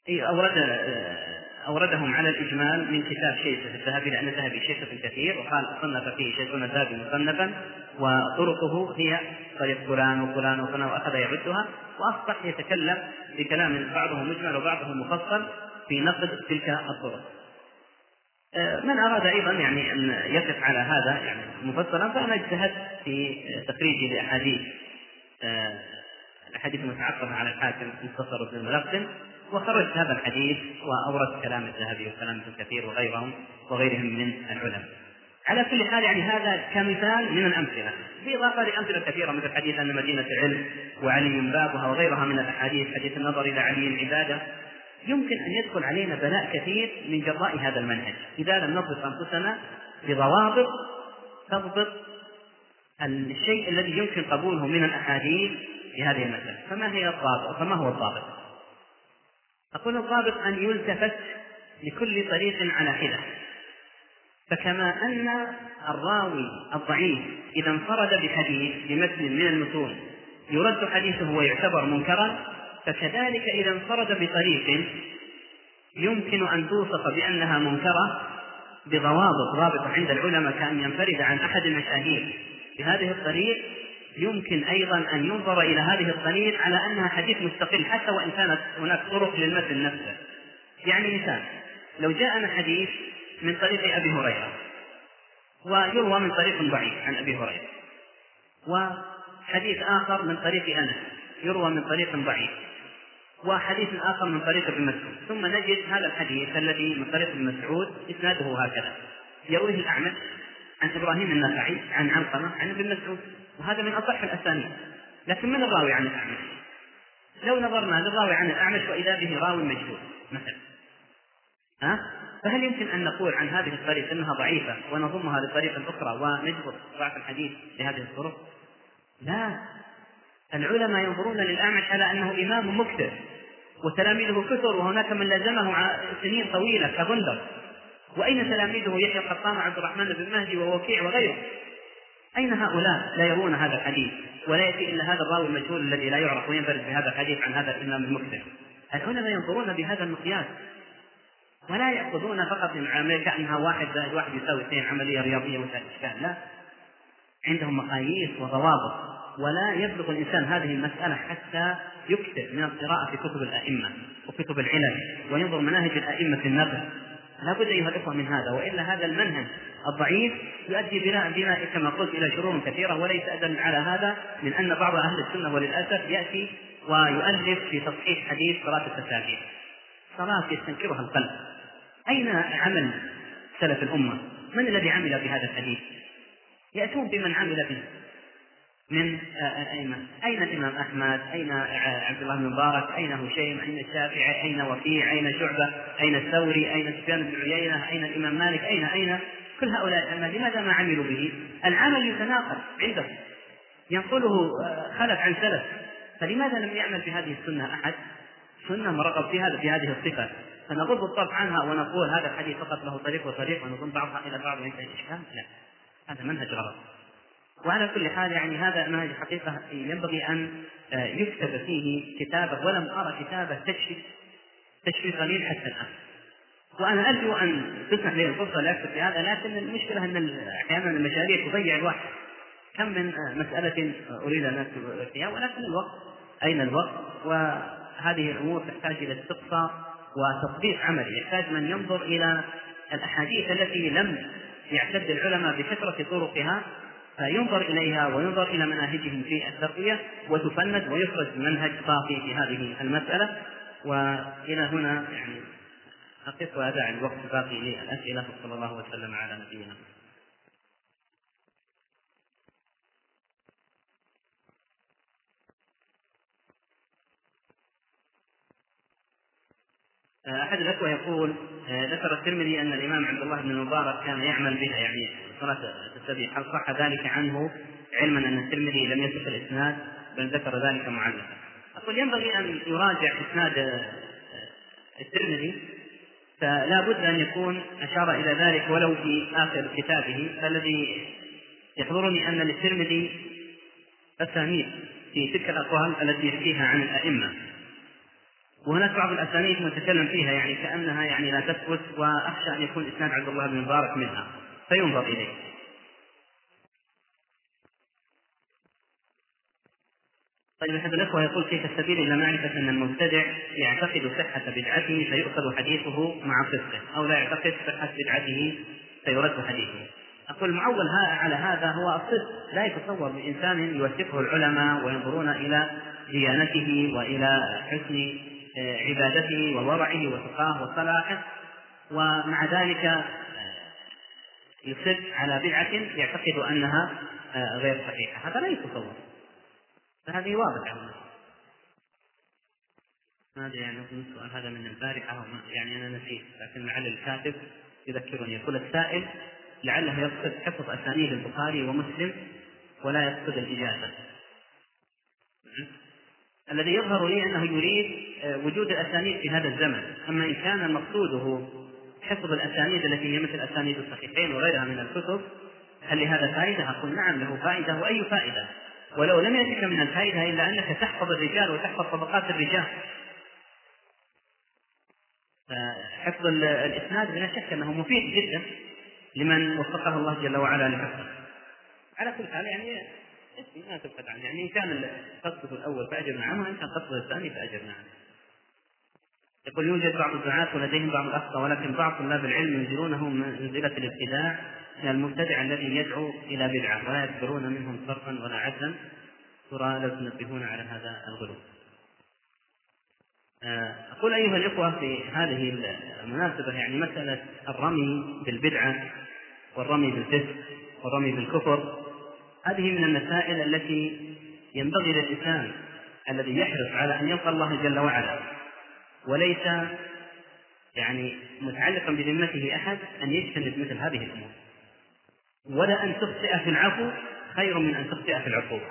أوردهم على الإجمال من كتاب شيخة الذهبي، لأن الذهبي شيخة كثير، وقال صنف فيه شيخنا الذهبي مصنفا وطرقه هي طريق فلان وفلان وفلان، وأخذ يعدها، وأصبح يتكلم بكلام بعضه مجمل وبعضه مفصل في نقد تلك الطرق. من أراد أيضا يعني أن يقف على هذا يعني مفصلا، فأنا اجتهدت في تخريجي لأحاديث الحديث المتعقبة على الحاكم مختصر ابن الملقن، وخرجت هذا الحديث وأوردت كلام الذهبي وكلام ابن كثير وغيرهم من العلماء. على كل حال يعني هذا كمثال من الأمثلة، بإضافة لأمثلة كثيرة مثل حديث أن مدينة العلم وعلي بابها وغيرها من الأحاديث، حديث النظر إلى علي عبادة. يمكن أن يدخل علينا بلاء كثير من جراء هذا المنهج إذا لم نضبط أنفسنا بضوابط تضبط الشيء الذي يمكن قبوله من الأحاديث في هذه المسألة. فما هو الضابط؟ أقول الضابط أن يلتفت لكل طريق على حدة. فكما أن الراوي الضعيف إذا انفرد بحديث بمتن من المتون يرد حديثه ويعتبر منكرا، فكذلك إذا انفرد بطريق يمكن أن توصف بأنها منكرة بضوابط عند العلماء، كأن ينفرد عن أحد المشاهير بهذه الطريق، يمكن أيضا أن ينظر إلى هذه الطريق على أنها حديث مستقل حتى وإن كانت هناك طرق للمتن نفسه. يعني مثال، لو جاءنا حديث من طريق أبي هريرة ويروى من طريق ضعيف عن أبي هريرة، وحديث آخر من طريق أنس يروى من طريق ضعيف، وحديث آخر من طريق ابن مسعود، ثم نجد هذا الحديث الذي من طريق ابن مسعود إسناده هكذا: يرويه الأعمش عن إبراهيم النخعي عن علقمة عن ابن مسعود، وهذا من أصح الأسانيد. لكن من الراوي عن الأعمش؟ لو نظرنا للراوي عن الأعمش وإذا به راوي مجهول مثلا، فهل يمكن أن نقول عن هذه الطريق أنها ضعيفة ونضمها لطريق أخرى ونجبر ضعف الحديث بهذه الطرق؟ لا، العلماء ينظرون للأعمش على أنه إمام مكثر وتلاميذه كثر، وهناك من لازمه سنين طويلة كغندر. وأين تلاميذه يحيى القطان وعبد الرحمن بن مهدي ووكيع وغيره؟ أين هؤلاء لا يرون هذا الحديث؟ ولا يأتي إلا هذا الراوي المجهول الذي لا يعرف وينفرد بهذا الحديث عن هذا الإمام المكثر. العلماء ينظرون بهذا المقياس، ولا يأخذون فقط من عملية كأنها 1+1=2 عملية رياضية وإشكال. لا، عندهم مقاييس وضوابط، ولا يبلغ الإنسان هذه المسألة حتى يكثر من القراءة في كتب الأئمة وكتب العلل وينظر مناهج الأئمة في النقل. لا بد أيها الإخوة من هذا، وإلا هذا المنهج الضعيف يؤدي بنا كما قلت إلى شرور كثيرة، وليس أدل على هذا من أن بعض أهل السنة وللأسف يأتي ويؤلف في تصحيح حديث صلاة التساجيل، صلاة يستنكرها القلب. أين عمل سلف الأمة؟ من الذي عمل بهذا الحديث؟ يأتون بمن عمل به من الأئمة. أين الإمام أحمد؟ أين عبد الله بن مبارك؟ أين هشيم؟ أين الشافعي؟ أين وكيع؟ أين شعبة؟ أين الثوري؟ أين سفيان بن عيينة؟ أين الإمام مالك؟ أين كل هؤلاء الأئمة؟ لماذا ما عملوا به؟ العمل يتناقض عندهم، ينقله خلف عن سلف، فلماذا لم يعمل بهذه السنة أحد؟ سنة مرغب في هذه الصفة، فنغض الطرف عنها ونقول هذا الحديث فقط له طريق وطريق ونضم بعضها إلى بعض وينتهي الإشكال؟ لا، هذا منهج غلط. وعلى كل حال يعني هذا منهج حقيقة ينبغي أن يكتب فيه كتابة، ولم أرى كتابة تشفي قليل حتى الآن. وأنا أرجو أن تسمح لي الفرصة لأكتب في هذا، لكن المشكلة أن أحيانا المشاريع تضيع الوقت. كم من مسألة أريد أن أكتب فيها، ولكن الوقت، أين الوقت؟ وهذه الأمور تحتاج إلى استقصاء وتطبيق عملي، يحتاج من ينظر إلى الأحاديث التي لم يعتد العلماء بكثرة طرقها، فينظر إليها وينظر إلى مناهجهم في التربية وتفند ويخرج منهج صافي في هذه المسألة. وإلى هنا يعني أقف وأدع الوقت الباقي للأسئلة، صلى الله وسلم على نبينا. أحد الأخوة يقول: ذكر الترمذي أن الإمام عبد الله بن المبارك كان يعمل بها، يعني صلاة التسبيح، هل صح ذلك عنه، علما أن الترمذي لم يصف الإسناد بل ذكر ذلك معلقا؟ أقول ينبغي أن يراجع إسناد الترمذي، فلا بد أن يكون أشار إلى ذلك ولو في آخر كتابه. الذي يحضرني أن للترمذي أسانيد في تلك الأقوال التي يحكيها عن الأئمة، وهناك بعض الأسانيد متكلم فيها يعني كأنها يعني لا تثبت، وأخشى أن يكون إسناد عبد الله بن مبارك منها فينظر إليه. طيب أحد الأخوة يقول: كيف السبيل إلى معرفة أن المبتدع يعتقد صحة بدعته فيؤخذ حديثه مع صدقه، أو لا يعتقد صحة بدعته فيرد حديثه؟ أقول المعول على هذا هو الصدق. لا يتصور بإنسان يوثقه العلماء وينظرون إلى ديانته وإلى حسن عبادته وورعه وتقاه وصلاحه، ومع ذلك يصر على بدعة يعتقد أنها غير صحيحة. هذا لا يتصور، فهذه واضحة. هذا يعني السؤال هذا من البارحة يعني أنا نسيت، لكن لعل الكاتب يذكرني. يقول السائل لعله يقصد حفظ أسانيد البخاري ومسلم ولا يقصد الإجازة. الذي يظهر لي أنه يريد وجود الأسانيد في هذا الزمن. أما إن كان مقصوده حفظ الأسانيد التي هي مثل أسانيد الصحيحين وغيرها من الكتب، هل لهذا فائدة؟ أقول نعم له فائدة، وأي فائدة، ولو لم يأتك من الفائدة إلا أنك تحفظ الرجال وتحفظ طبقات الرجال. حفظ الإسناد بلا شك أنه مفيد جدا لمن وفقه الله جل وعلا لحفظه. على كل حال يعني ما تبحث عنه، يعني إن كان قصده الأول فأجرنا عنه، وإن كان قصده الثاني فأجرنا عنه. يقول: يوجد بعض الدعاة ولديهم بعض الأخطاء، ولكن بعض طلاب العلم ينزلونه منزلة الابتداع من المبتدع الذي يدعو إلى بدعة، ولا يذكرون منهم صرفا ولا عدلا. ترى لو تنبهون على هذا الغلو. أقول أيها الإخوة في هذه المناسبة يعني مسألة الرمي بالبدعة والرمي بالفسق والرمي بالكفر، هذه من المسائل التي ينبغي للإنسان الذي يحرص على أن يلقى الله جل وعلا وليس يعني متعلقا بذمته أحد أن يجتنب مثل هذه الأمور. ولا أن تخطئ في العفو خير من أن تخطئ في العقوبة.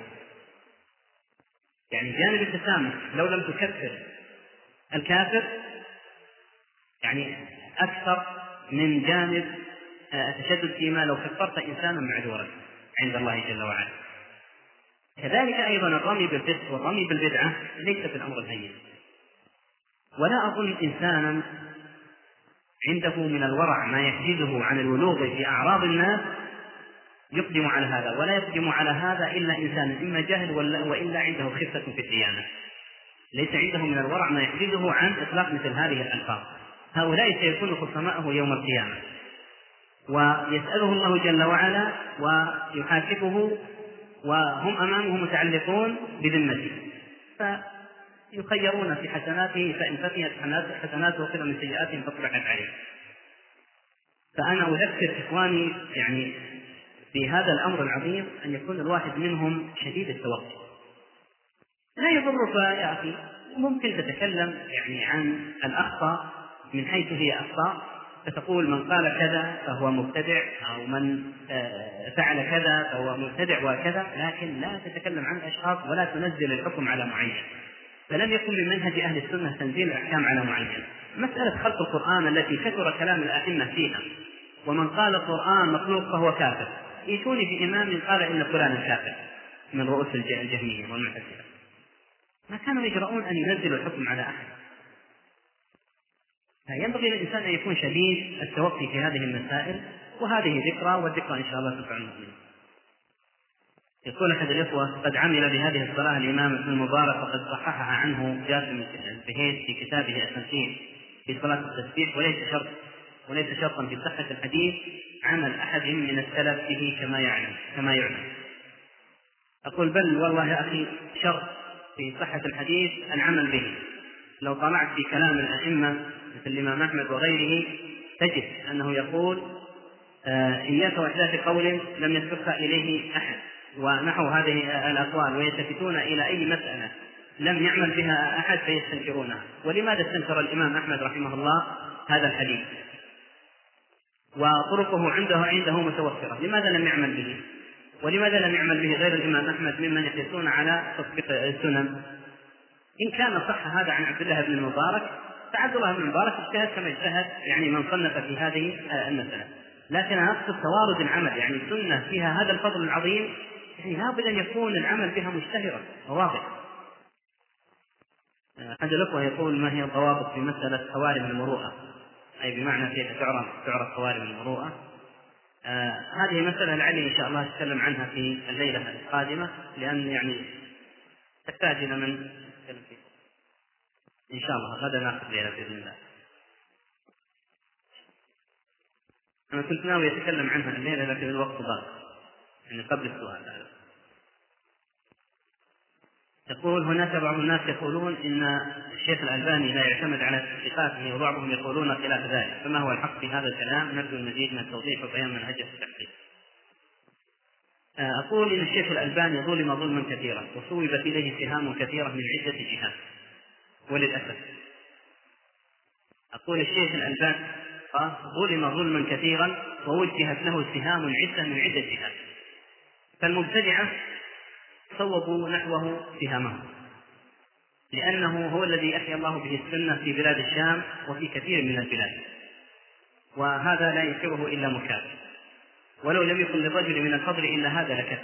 يعني جانب التسامح لو لم تكفر الكافر يعني أكثر من جانب التشدد فيما لو كفرت إنسانا معذورا عند الله جل وعلا. كذلك أيضا الرمي بالفسق والرمي بالبدعة ليس في الأمر الهين. ولا أظن إنسانا عنده من الورع ما يحجزه عن الولوغ في أعراض الناس يقدم على هذا، ولا يقدم على هذا إلا إنسان إما جاهل وإلا عنده خفة في الديانة، ليس عنده من الورع ما يحجزه عن إطلاق مثل هذه الألفاظ. هؤلاء سيكون خصماءه يوم القيامة، ويسأله الله جل وعلا ويحاسبه وهم أمامه متعلقون بذمته، فيخيرون في حسناته، فإن فتحت حسناته وخير من سيئاتهم فطرحت عليه. فأنا أذكر إخواني يعني في هذا الأمر العظيم أن يكون الواحد منهم شديد التوقع. لا يضرك يا أخي، ممكن تتكلم يعني عن الأخطاء من حيث هي أخطاء، فتقول من قال كذا فهو مبتدع، أو من فعل كذا فهو مبتدع وكذا، لكن لا تتكلم عن الأشخاص ولا تنزل الحكم على معين. فلم يكن من منهج أهل السنة تنزيل الأحكام على معين. مسألة خلق القرآن التي كثر كلام الأئمة فيها، ومن قال القرآن مخلوق فهو كافر، يأتوني بإمام قال إن فلان كافر من رؤوس الجهمية والمعتزلة، ما كانوا يجرؤون أن ينزلوا الحكم على أحد. ينبغي للإنسان أن يكون شديد التوقي في هذه المسائل، وهذه ذكرى، والذكرى إن شاء الله تنفع المؤمنين. يقول أحد الإخوة: قد عمل بهذه الصلاة الإمام ابن المبارك، وقد صححها عنه جاسم البهيت في كتابه التمثيل في صلاة التسبيح، وليس شرطا في صحة الحديث عمل أحد من السلف به كما يعلم. أقول بل والله يا أخي شرط في صحة الحديث العمل به. لو طلعت في كلام الأئمة مثل الإمام أحمد وغيره تجد أنه يقول إياك وإحداث قول لم يسبقها إليه أحد، ونحو هذه الأقوال، ويلتفتون إلى أي مسألة لم يعمل بها أحد فيستنكرونها. ولماذا استنكر الإمام أحمد رحمه الله هذا الحديث وطرقه عنده متوفرة؟ لماذا لم يعمل به؟ ولماذا لم يعمل به غير الإمام أحمد ممن يحرصون على تطبيق السنن؟ إن كان صح هذا عن عبد الله بن المبارك، فعبد الله بن المبارك اجتهد كما اجتهد يعني من صنف في هذه المسألة. لكن أنا أقصد توارد العمل، يعني السنة فيها هذا الفضل العظيم، يعني لابد أن يكون العمل بها مشتهرا وواضح. أحد الأخوة يقول: ما هي الضوابط في مسألة خوارم المروءة؟ أي بمعنى كيف تعرف خوارم المروءة؟ هذه مسألة لعلي إن شاء الله أتكلم عنها في الليلة القادمة، لأن يعني تحتاج إلى من يتكلم فيه. إن شاء الله غدا ناخذ ليلة بإذن الله. أنا كنت ناوي أتكلم عنها الليلة لكن الوقت ضاق، يعني قبل السؤال هذا. يقول: هناك بعض الناس يقولون إن الشيخ الألباني لا يعتمد على تصديقاته، وبعضهم يقولون خلاف ذلك، فما هو الحق في هذا الكلام؟ نرجو المزيد من التوضيح وبيان منهجه في التحقيق. أقول إن الشيخ الألباني ظلم ظلما كثيرا، وصوبت إليه سهام كثيرة من عدة جهات، وللأسف أقول الشيخ الألباني ظلم ظلما كثيرا ووجهت له سهام عدة من عدة جهات، فالمبتدعة صوبوا نحوه سهامهم، لأنه هو الذي أحيا الله به السنة في بلاد الشام وفي كثير من البلاد، وهذا لا ينكره إلا مكافر، ولو لم يكن للرجل من الفضل إلا هذا لكفى.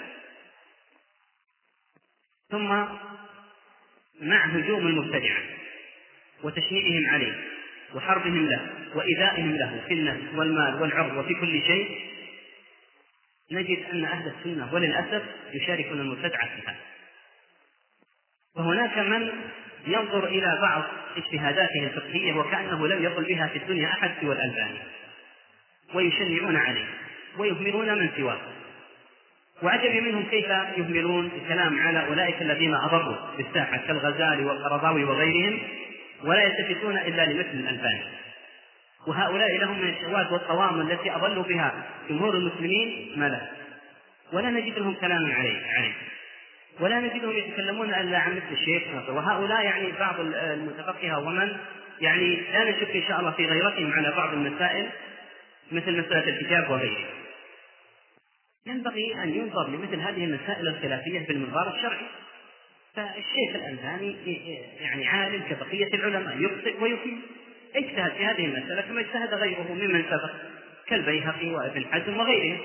ثم مع هجوم المبتدعة وتشنيعهم عليه وحربهم له وإيذائهم له في النفس والمال والعرض وفي كل شيء، نجد أن أهل السنة وللأسف يشاركون المبتدعة في هذا. وهناك من ينظر إلى بعض اجتهاداته الفقهية وكأنه لم يقل بها في الدنيا أحد سوى الألباني، ويشنعون عليه ويهملون من سواه. وعجب منهم كيف يهملون الكلام على أولئك الذين أضروا بالساحة كالغزالي والقرضاوي وغيرهم، ولا يلتفتون إلا لمثل الألباني. وهؤلاء لهم من الشواذ والطوام التي أضلوا بها جمهور المسلمين ما له، ولا نجد لهم كلام عليه، ولا نجدهم يتكلمون إلا عن مثل الشيخ. وهؤلاء يعني بعض المتفقهة ومن يعني لا نشك إن شاء الله في غيرتهم على بعض المسائل مثل مسألة الحجاب وغيره. ينبغي أن ينظر لمثل هذه المسائل الخلافية بالمنظار الشرعي. فالشيخ الألباني يعني عالم كبقية العلماء، يخطئ ويصيب، اجتهد في هذه المسألة كما اجتهد غيره ممن سبق كالبيهقي وابن حزم وغيرهم،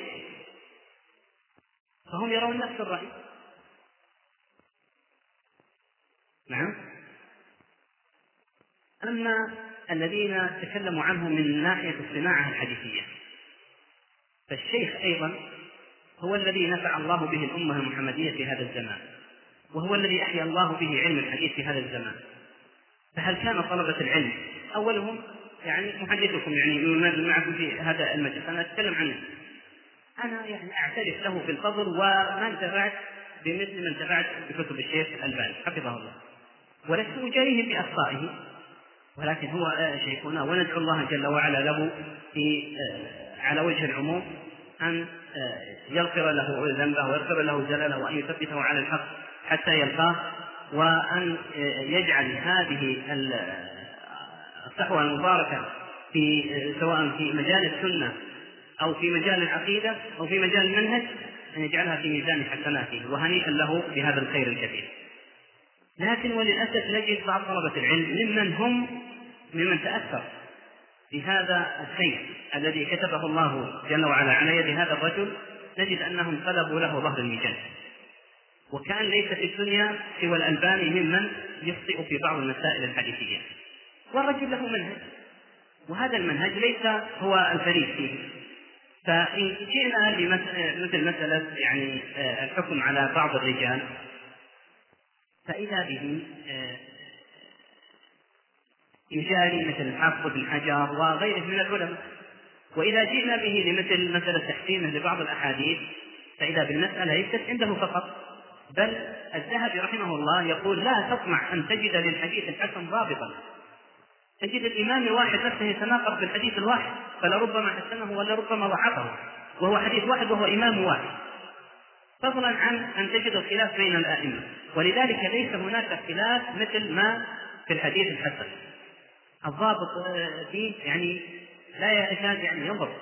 فهم يرون نفس الرأي. نعم. أما الذين تكلموا عنه من ناحية الصناعة الحديثية، فالشيخ أيضا هو الذي نفع الله به الأمة المحمدية في هذا الزمان، وهو الذي أحيا الله به علم الحديث في هذا الزمان. فهل كان طلبة العلم أولهم يعني محدثكم يعني معكم في هذا المجلس، أنا أتكلم عنه، أنا يعني أعترف له في الفضل وما انتفعت بمثل ما انتفعت بكتب الشيخ الألباني حفظه الله، ولست أجاريه بأخطائه، ولكن هو شيخنا، وندعو الله جل وعلا له في على وجه العموم أن يغفر له ذنبه ويغفر له زلله، وأن يثبته على الحق حتى يلقاه، وأن يجعل هذه الصحوة المباركة في سواء في مجال السنة أو في مجال العقيدة أو في مجال المنهج، أن يجعلها في ميزان حسناته، وهنيئا له بهذا الخير الكبير. لكن وللأسف نجد بعض طلبة العلم ممن تأثر بهذا الخير الذي كتبه الله جل وعلا على يد هذا الرجل، نجد أنهم طلبوا له ظهر المجال، وكان ليس في الدنيا سوى الألباني ممن يخطئ في بعض المسائل الحديثية، والرجل له منهج، وهذا المنهج ليس هو الفريد فيه. فإن جئنا لمثل مسألة يعني الحكم على بعض الرجال، فإذا به يجاري مثل الحافظ بن حجر وغيره من العلماء، وإذا جئنا به لمثل مسألة تحسينه لبعض الأحاديث، فإذا بالمسألة ليست عنده فقط، بل الذهبي رحمه الله يقول: لا تطمع أن تجد للحديث الحسن ضابطا، تجد الإمام الواحد نفسه يتناقض بالحديث الواحد، فلربما حسنه ولربما ضعفه، وهو حديث واحد وهو إمام واحد، فضلا عن أن تجد الخلاف بين الآئمة. ولذلك ليس هناك اختلاف مثل ما في الحديث الحسن، الضابط فيه يعني لا يكاد يعني ينضبط.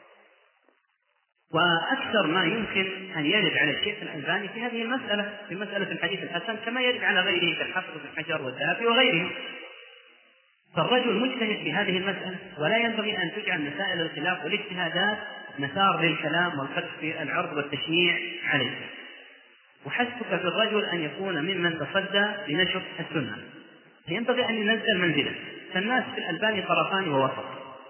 وأكثر ما يمكن أن يرد على الشيخ الألباني في هذه المسألة، في مسألة الحديث الحسن، كما يرد على غيره كالحافظ بن حجر والذهبي وغيرهم. فالرجل مجتهد في هذه المسألة، ولا ينبغي أن تجعل مسائل الخلاف والاجتهادات مسار للكلام والقذف في العرض والتشنيع عليه. وحسبك في الرجل أن يكون ممن تصدى لنشر السنة، فينبغي أن ينزل منزله. فالناس في الألباني طرفان ووسط،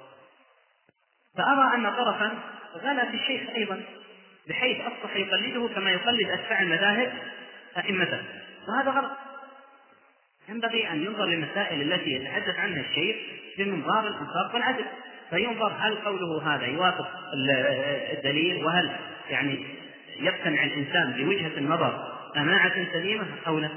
فأرى أن طرفا غلا في الشيخ أيضا، بحيث أصبح يقلده كما يقلد أتباع المذاهب أئمته، وهذا غلط. ينبغي أن ينظر للمسائل التي يتحدث عنها الشيخ بمنظار الإنصاف والعدل، فينظر هل قوله هذا يوافق الدليل، وهل يعني يقتنع الإنسان بوجهة النظر قناعة سليمة أو لا،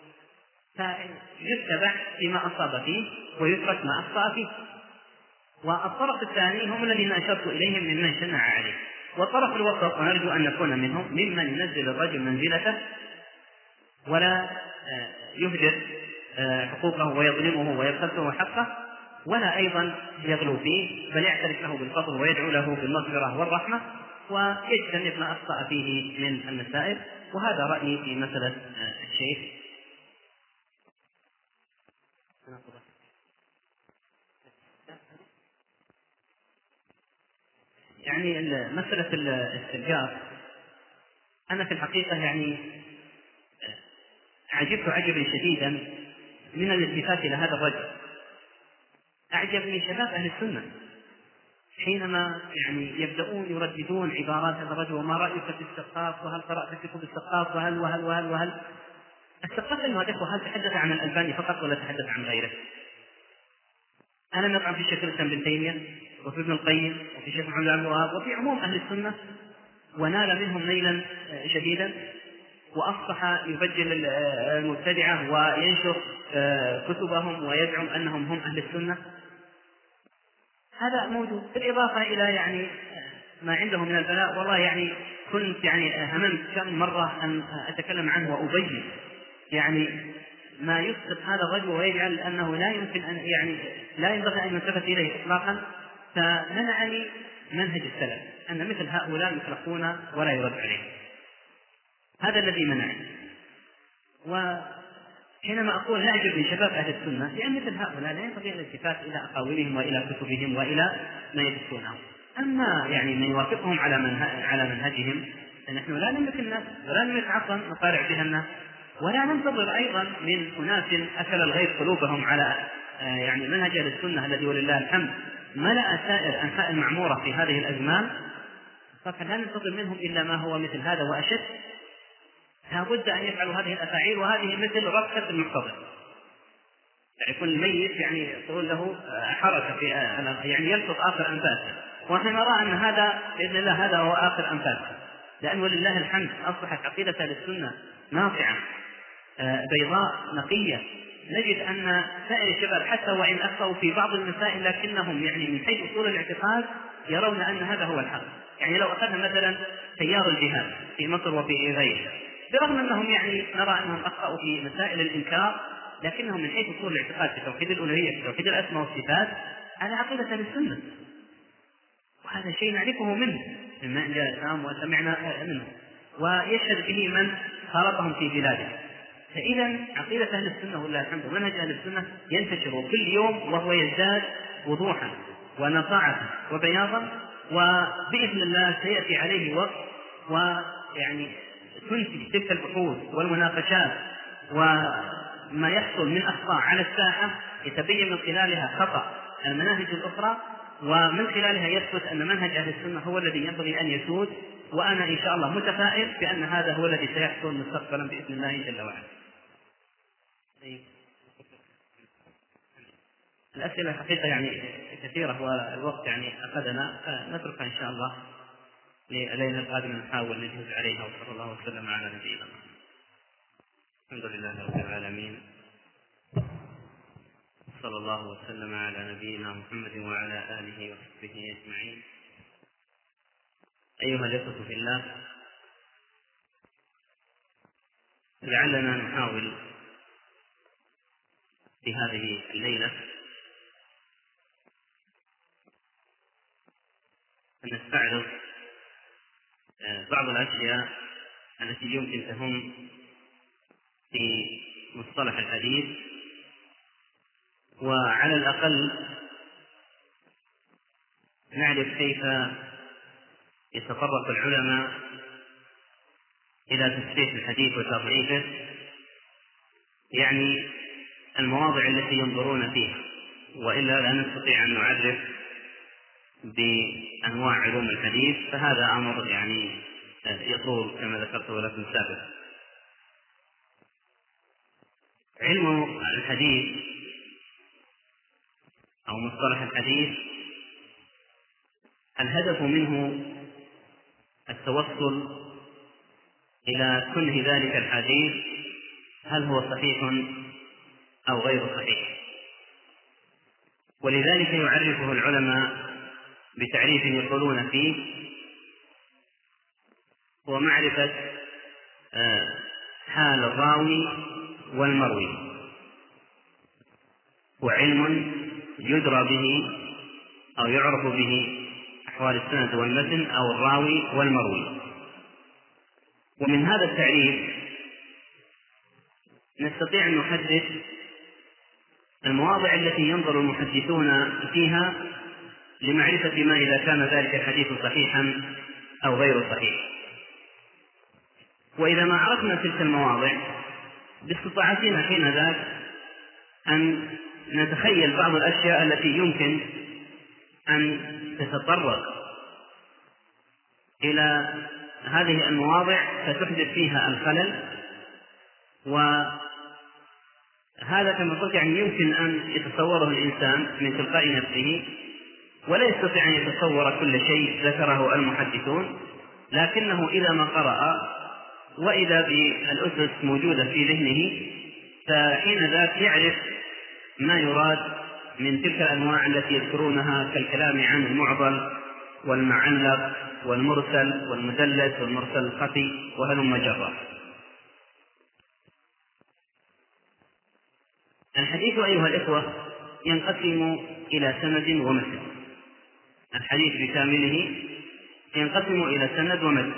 فيتبع فيما أصاب فيه ويترك ما أخطأ فيه. والطرف الثاني هم الذين أشرت إليهم ممن شنع عليه. والطرف الوسط ونرجو أن نكون منهم، ممن ينزل الرجل منزلته ولا يهدر حقوقه ويظلمه ويبخسه حقه، ولا أيضا يغلو فيه، بل يعترف له بالفضل ويدعو له بالمغفرة والرحمة، ويجتنب ما أخطأ فيه من المسائل. وهذا رأيي في مسألة الشيخ. يعني مسألة الاستنجار، أنا في الحقيقة يعني عجبت عجبا شديدا من الالتفات إلى هذا الرجل. أعجبني شباب أهل السنة حينما يعني يبدأون يرددون عبارات هذا الرجل: وما رأيك في السقاف، وهل قرأت في كتب السقاف، وهل وهل وهل وهل. السقاف أيها الإخوة هل تحدث عن الألباني فقط ولا تحدث عن غيره؟ أنا نطعن في شيخ الإسلام ابن تيمية وفي ابن القيم وفي شيخ محمد عبد الوهاب وفي عموم أهل السنة، ونال منهم نيلا شديدا، وأصبح يبجل المبتدعة وينشر كتبهم ويزعم أنهم هم أهل السنة. هذا موجود، بالإضافة إلى يعني ما عنده من البلاء. والله يعني كنت يعني هممت كم مرة أن أتكلم عنه وأبين يعني ما يسقط هذا الرجل ويجعل أنه لا يمكن أن يعني لا ينبغي أن يلتفت إليه إطلاقا. فمنعني منهج السلف أن مثل هؤلاء يطلقون ولا يرد عليهم، هذا الذي منعني. وحينما أقول لا أعجب من شباب أهل السنة، لأن مثل هؤلاء لا ينبغي الالتفات إلى أقاويلهم وإلى كتبهم وإلى ما يدسونه. أما يعني من يوافقهم على منهجهم، فنحن لا نملك الناس ولا نملك عصا نطالع بها الناس، ولا ننتظر أيضا من أناس أكل الغيظ قلوبهم على يعني منهج أهل السنة الذي ولله الحمد ملأ سائر أنحاء المعمورة في هذه الأزمان، فلا ننتظر منهم إلا ما هو مثل هذا وأشد. لابد أن يفعلوا هذه الأفاعيل، وهذه مثل رقصة المحتضر، يعني يكون الميت يعني تقول له حركة في يعني يلفظ آخر أنفاسه، ونحن نرى أن هذا بإذن الله هذا هو آخر أنفاسه، لأن ولله الحمد أصبحت عقيدة أهل السنة ناصعة بيضاء نقية. نجد أن سائر الشباب حتى وإن أخطأوا في بعض المسائل لكنهم يعني من حيث أصول الاعتقاد يرون أن هذا هو الحق. يعني لو أخذنا مثلا تيار الجهاد في مصر وفي غيرها، برغم أنهم يعني نرى أنهم أخطأوا في مسائل الإنكار، لكنهم من حيث أصول الاعتقاد في توحيد الألوهية في توحيد الأسماء والصفات على عقيدة أهل السنة، وهذا شيء نعرفه منه مما جاء الإسلام وسمعنا منه ويشهد به من خالطهم في بلاده. فإذا عقيدة أهل السنة ولله الحمد ومنهج أهل السنة ينتشر كل يوم وهو يزداد وضوحا ونصاعة وبياضا، وبإذن الله سيأتي عليه وقت ويعني تنتج تلك البحوث والمناقشات وما يحصل من أخطاء على الساحة يتبين من خلالها خطأ المناهج الأخرى، ومن خلالها يثبت أن منهج أهل السنة هو الذي ينبغي أن يسود. وأنا إن شاء الله متفائل بأن هذا هو الذي سيحصل مستقبلا بإذن الله جل وعلا. الأسئلة الحقيقة يعني كثيرة والوقت يعني أخذنا، فنتركها إن شاء الله لليلة القادمة نحاول نجهز عليها. وصلى الله وسلم على نبينا. الحمد لله رب العالمين، صلى الله وسلم على نبينا محمد وعلى آله وصحبه أجمعين. أيها الإخوة في الله، لعلنا نحاول في هذه الليلة أن نستعرض بعض الأشياء التي يمكن تهم في مصطلح الحديث، وعلى الأقل نعرف كيف يتطرق العلماء إلى تصحيح الحديث وتضعيفه. يعني المواضع التي ينظرون فيها، وإلا لا نستطيع أن نعرف بأنواع علوم الحديث، فهذا أمر يعني يطول كما ذكرته لكم سابقا. علم الحديث أو مصطلح الحديث الهدف منه التوصل إلى كنه ذلك الحديث هل هو صحيح أو غير صحيح، ولذلك يعرفه العلماء بتعريف يقولون فيه هو معرفة حال الراوي والمروي، وعلم يدرى به أو يعرف به أحوال السند والمتن أو الراوي والمروي. ومن هذا التعريف نستطيع أن نحدد المواضع التي ينظر المحدثون فيها لمعرفة ما إذا كان ذلك الحديث صحيحا أو غير صحيح. وإذا ما عرفنا تلك المواضع باستطاعتنا حين ذاك أن نتخيل بعض الأشياء التي يمكن أن تتطرق إلى هذه المواضع فتحدث فيها الخلل. وهذا كما قلت يعني يمكن أن يتصوره الإنسان من تلقاء نفسه، ولا يستطيع أن يتصور كل شيء ذكره المحدثون، لكنه إذا ما قرأ وإذا بالأسس موجودة في ذهنه فحين ذاك يعرف ما يراد من تلك الأنواع التي يذكرونها كالكلام عن المعضل والمعلق والمرسل والمدلس والمرسل الخفي وهلم جرا. الحديث أيها الإخوة ينقسم إلى سند ومتن. الحديث بكامله ينقسم إلى سند ومتن.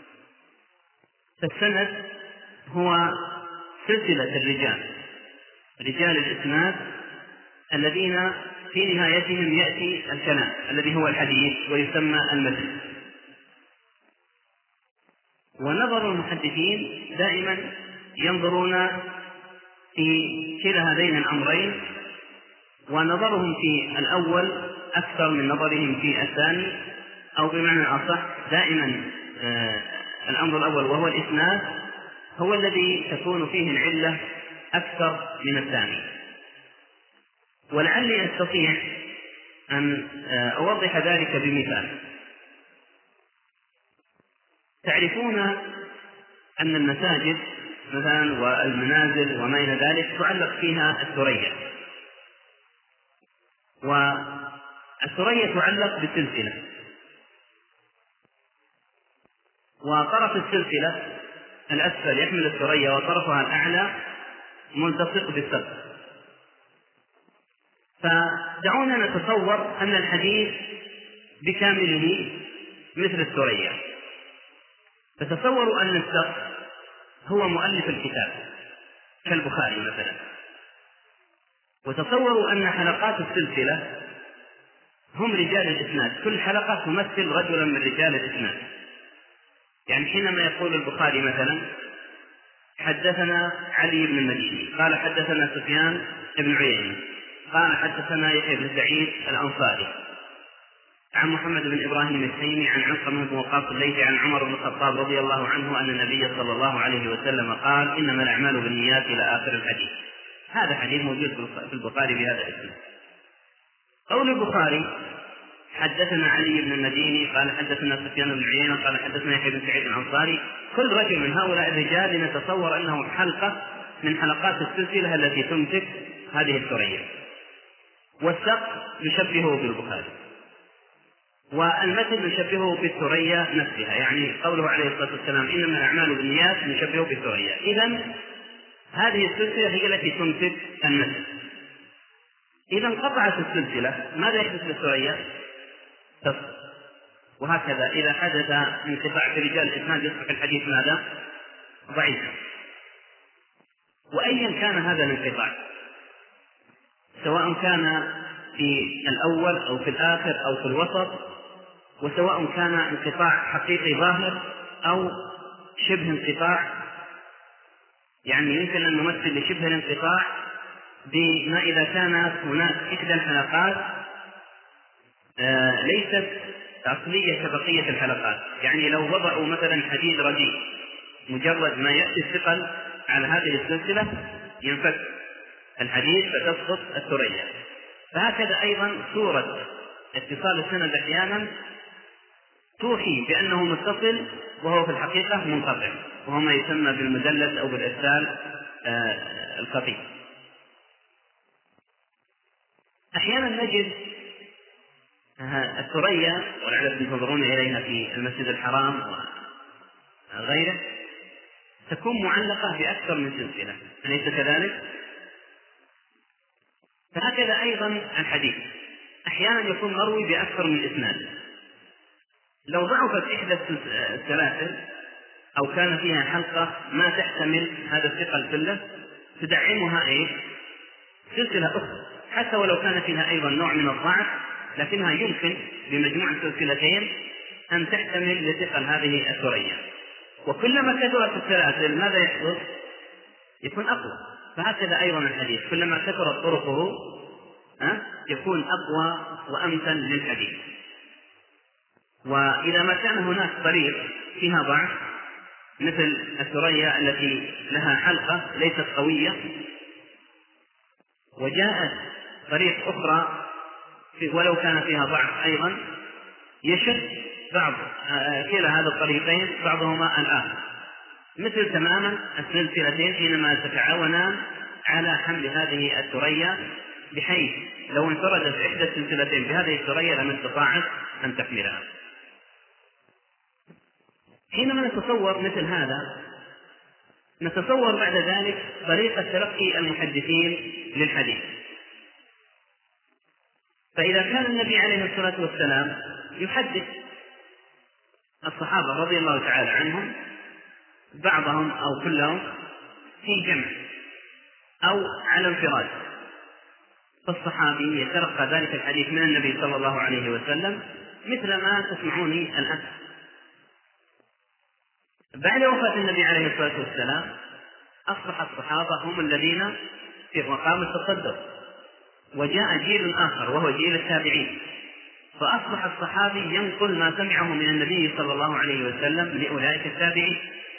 فالسند هو سلسلة رجال الإسناد الذين في نهايتهم يأتي الكلام الذي هو الحديث ويسمى المتن. ونظر المحدثين دائما ينظرون في كلا هذين الأمرين، ونظرهم في الأول أكثر من نظرهم في الثاني، أو بمعنى أصح دائما الأمر الأول وهو الإسناد هو الذي تكون فيه العلة أكثر من الثاني. ولعلي أستطيع أن أوضح ذلك بمثال. تعرفون أن المساجد مثلا والمنازل وما إلى ذلك تعلق فيها الثريا، والثريا تعلق بسلسلة، وطرف السلسلة الأسفل يحمل الثريا وطرفها الأعلى ملتصق بالسقف. فدعونا نتصور أن الحديث بكامله مثل الثريا، فتصوروا أن السقف هو مؤلف الكتاب كالبخاري مثلا، وتصوروا أن حلقات السلسلة هم رجال الإسناد، كل حلقة تمثل رجلا من رجال الإسناد. يعني حينما يقول البخاري مثلا حدثنا علي بن المديني قال حدثنا سفيان بن عيينة قال حدثنا يحيى بن سعيد الأنصاري عن محمد بن إبراهيم التيمي عن علقمة بن وقاص الليثي عن عمر بن الخطاب رضي الله عنه أن النبي صلى الله عليه وسلم قال إنما الأعمال بالنيات إلى آخر الحديث. هذا حديث موجود في البخاري بهذا الاسم. قول البخاري حدثنا علي بن المديني قال حدثنا سفيان بن عيينة قال حدثنا يحيى بن سعيد الأنصاري، كل رجل من هؤلاء الرجال لنتصور أنه حلقة من حلقات السلسلة التي تمسك هذه الثريا، والسقف نشبهه بالبخاري، والمثل نشبهه بالثريا نفسها، يعني قوله عليه الصلاة والسلام إنما الأعمال بالنيات نشبهه بالثريا. إذن هذه السلسلة هي التي تمسك المثل. إذا انقطعت السلسلة ماذا يحدث للثريا؟ تصل. وهكذا إذا حدث انقطاع في رجال الإسناد يصبح الحديث ماذا؟ ضعيفا. وأيا كان هذا الانقطاع، سواء كان في الأول أو في الآخر أو في الوسط، وسواء كان انقطاع حقيقي ظاهر أو شبه انقطاع، يعني يمكن أن نمثل لشبه الانقطاع بما إذا كانت هناك إحدى الحلقات ليست أصلية كبقية الحلقات. يعني لو وضعوا مثلا حديد رديء مجرد ما يأتي الثقل على هذه السلسلة ينفك الحديد فتسقط الثريا. فهكذا أيضا صورة اتصال السند أحيانا توحي بأنه متصل وهو في الحقيقة منقطع، وهو ما يسمى بالمدلس أو بالإرسال الخفي. أحيانا نجد الثريا ولعلكم تنظرون إليها في المسجد الحرام وغيره تكون معلقة بأكثر من سلسلة، أليس كذلك؟ فهكذا أيضا الحديث أحيانا يكون مروي بأكثر من إسناد. لو ضعفت إحدى السلاسل أو كان فيها حلقة ما تحتمل هذا الثقل كله تدعمها سلسلة أخرى، حتى ولو كان فيها أيضا نوع من الضعف، لكنها يمكن بمجموع السلسلتين أن تحتمل لثقل هذه الثريا. وكلما كثرت السلاسل ماذا يحدث؟ يكون أقوى. فهكذا أيضا الحديث كلما كثرت طرقه يكون أقوى وأمثل للحديث. وإذا ما كان هناك طريق فيها ضعف مثل الثريا التي لها حلقة ليست قوية، وجاءت طريق أخرى ولو كان فيها ضعف أيضا يشد بعض كلا هذا الطريقين بعضهما الآخر، مثل تماما السلسلتين حينما تتعاونان على حمل هذه الثريا، بحيث لو انفردت إحدى السلسلتين بهذه الثريا لم استطاعت أن تحملها. حينما نتصور مثل هذا نتصور بعد ذلك طريقة تلقي المحدثين للحديث. فإذا كان النبي عليه الصلاة والسلام يحدث الصحابة رضي الله تعالى عنهم بعضهم أو كلهم في جمع أو على انفراد، فالصحابي يتلقى ذلك الحديث من النبي صلى الله عليه وسلم مثل ما تسمعوني الآن. بعد وفاة النبي عليه الصلاة والسلام أصبح الصحابة هم الذين في مقام التصدر، وجاء جيل آخر وهو جيل التابعين، فأصبح الصحابي ينقل ما سمعه من النبي صلى الله عليه وسلم لأولئك التابعين.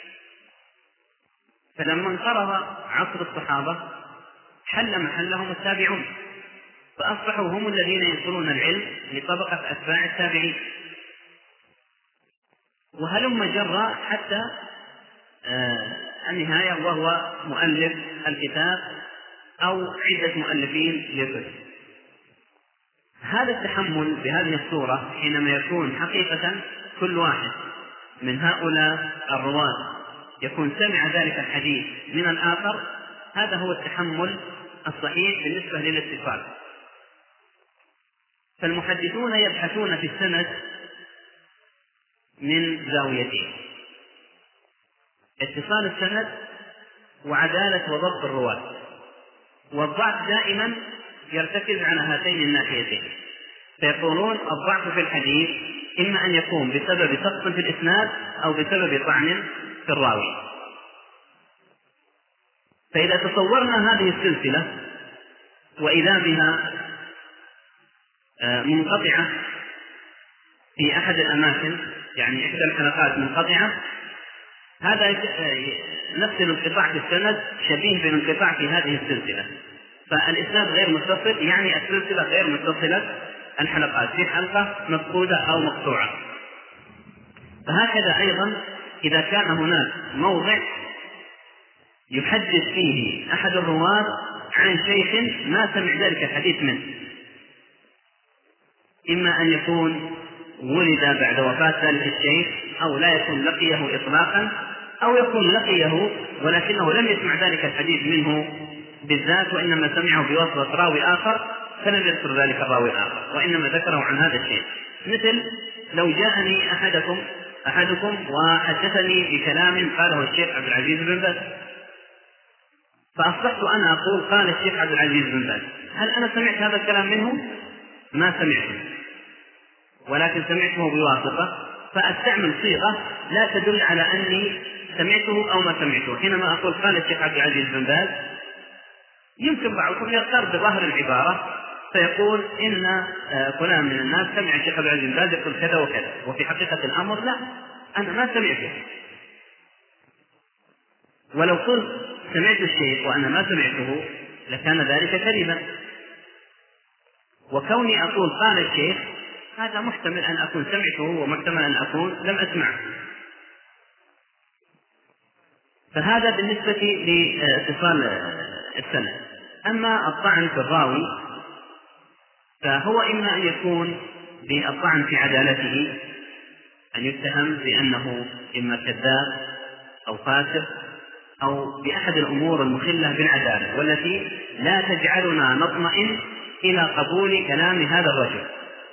فلما انقرض عصر الصحابة حل محلهم التابعون، فأصبحوا هم الذين ينقلون العلم لطبقة أتباع التابعين، وهلم جرى حتى النهاية وهو مؤلف الكتاب أو عدة مؤلفين للكتب. هذا التحمل بهذه الصورة حينما يكون حقيقة كل واحد من هؤلاء الرواة يكون سمع ذلك الحديث من الآخر، هذا هو التحمل الصحيح بالنسبة للاتصال. فالمحدثون يبحثون في السند من زاويتين: اتصال السند وعدالة وضبط الرواة. والضعف دائما يرتكز على هاتين الناحيتين، فيقولون الضعف في الحديث إما أن يكون بسبب سقط في الإسناد أو بسبب طعن في الراوي. فإذا تصورنا هذه السلسلة وإذا بها منقطعة في أحد الأماكن، يعني إحدى الحلقات منقطعة، هذا نفس الانقطاع في السند شبيه بالانقطاع في هذه السلسلة. فالإسناد غير متصل، يعني السلسلة غير متصلة، الحلقات في حلقة مفقودة أو مقطوعة. فهكذا أيضا إذا كان هناك موضع يحدث فيه أحد الرواة عن شيخ ما سمع ذلك الحديث منه، إما أن يكون ولد بعد وفاة ذلك الشيخ أو لا يكون لقيه إطلاقا، أو يكون لقيه ولكنه لم يسمع ذلك الحديث منه بالذات، وإنما سمعه بواسطة راوي آخر فلم يذكر ذلك الراوي الآخر وإنما ذكره عن هذا الشيء. مثل لو جاءني أحدكم وحدثني بكلام قاله الشيخ عبد العزيز بن باز، فأصبحت أنا أقول قال الشيخ عبد العزيز بن باز، هل أنا سمعت هذا الكلام منه؟ ما سمعته، ولكن سمعته بواسطة، فأستعمل صيغة لا تدل على أني سمعته أو ما سمعته. حينما أقول قال الشيخ عبد العزيز بن باز يمكن بعضهم يغتر بظاهر العبارة فيقول إن فلان من الناس سمع الشيخ عبد العزيز بن باز يقول كذا وكذا، وفي حقيقة الأمر لا، أنا ما سمعته. ولو قلت سمعت الشيخ وأنا ما سمعته لكان ذلك كذبا، وكوني أقول قال الشيخ هذا محتمل أن أكون سمعته ومحتمل أن أكون لم أسمعه. فهذا بالنسبة لاتصال السند. أما الطعن في الراوي فهو إما أن يكون بالطعن في عدالته، أن يتهم بأنه إما كذاب أو فاسق أو بأحد الأمور المخلة بالعدالة والتي لا تجعلنا نطمئن إلى قبول كلام هذا الرجل،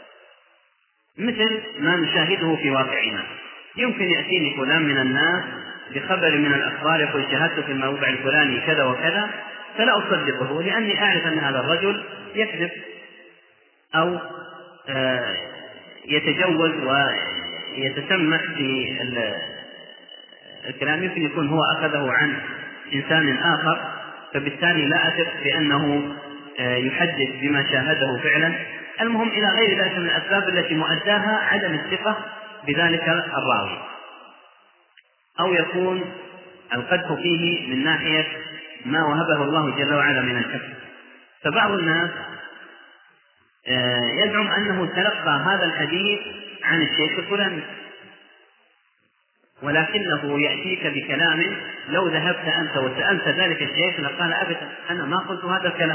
مثل ما نشاهده في واقعنا. يمكن يأتيني فلان من الناس بخبر من الأخبار يقول شاهدت في الموضع الفلاني كذا وكذا، فلا أصدقه لأني أعرف أن هذا الرجل يكذب أو يتجوز ويتسمح في الكلام، يمكن يكون هو أخذه عن إنسان آخر، فبالتالي لا أثق بأنه يحدث بما شاهده فعلا. المهم إلى غير ذلك من الأسباب التي مؤداها عدم الثقة بذلك الراوي، أو يكون القدح فيه من ناحية ما وهبه الله جل وعلا من الحفظ. فبعض الناس يزعم أنه تلقى هذا الحديث عن الشيخ الفلاني، ولكنه يأتيك بكلام لو ذهبت أنت وسألت ذلك الشيخ لقال أبدا أنا ما قلت هذا الكلام.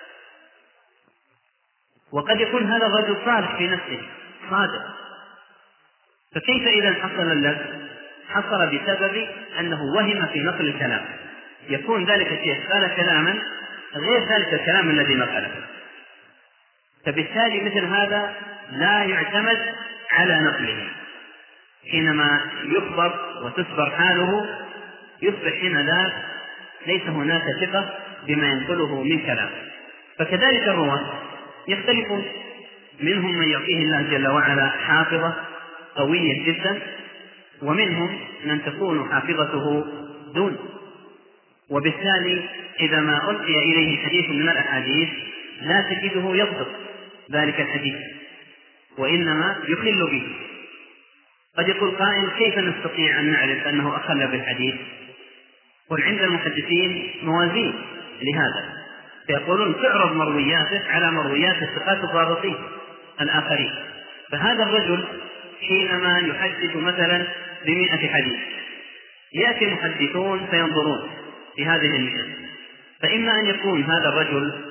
وقد يكون هذا الرجل صالح في نفسه صادق، فكيف إذا حصل اللبس؟ حصل بسبب أنه وهم في نقل الكلام، يكون ذلك الشيخ قال كلاما غير ذلك الكلام الذي نقله، فبالتالي مثل هذا لا يعتمد على نقله. حينما يخبر وتسبر حاله يصبح حين ذاك ليس هناك ثقة بما ينقله من كلام. فكذلك الرواة يختلفون، منهم من يعطيه الله جل وعلا حافظة قوية جدا، ومنهم من تكون حافظته دون، وبالتالي إذا ما ألقي إليه حديث من الأحاديث لا تجده يضبط ذلك الحديث وإنما يخل به. قد يقول قائل كيف نستطيع أن نعرف أنه أخل بالحديث؟ قل عند المحدثين موازين لهذا، فيقولون تعرض مروياته على مرويات الثقات الضابطين الآخرين. فهذا الرجل حينما يحدث مثلا ب100 حديث يأتي محدثون فينظرون في هذه المئة، فإما أن يكون هذا الرجل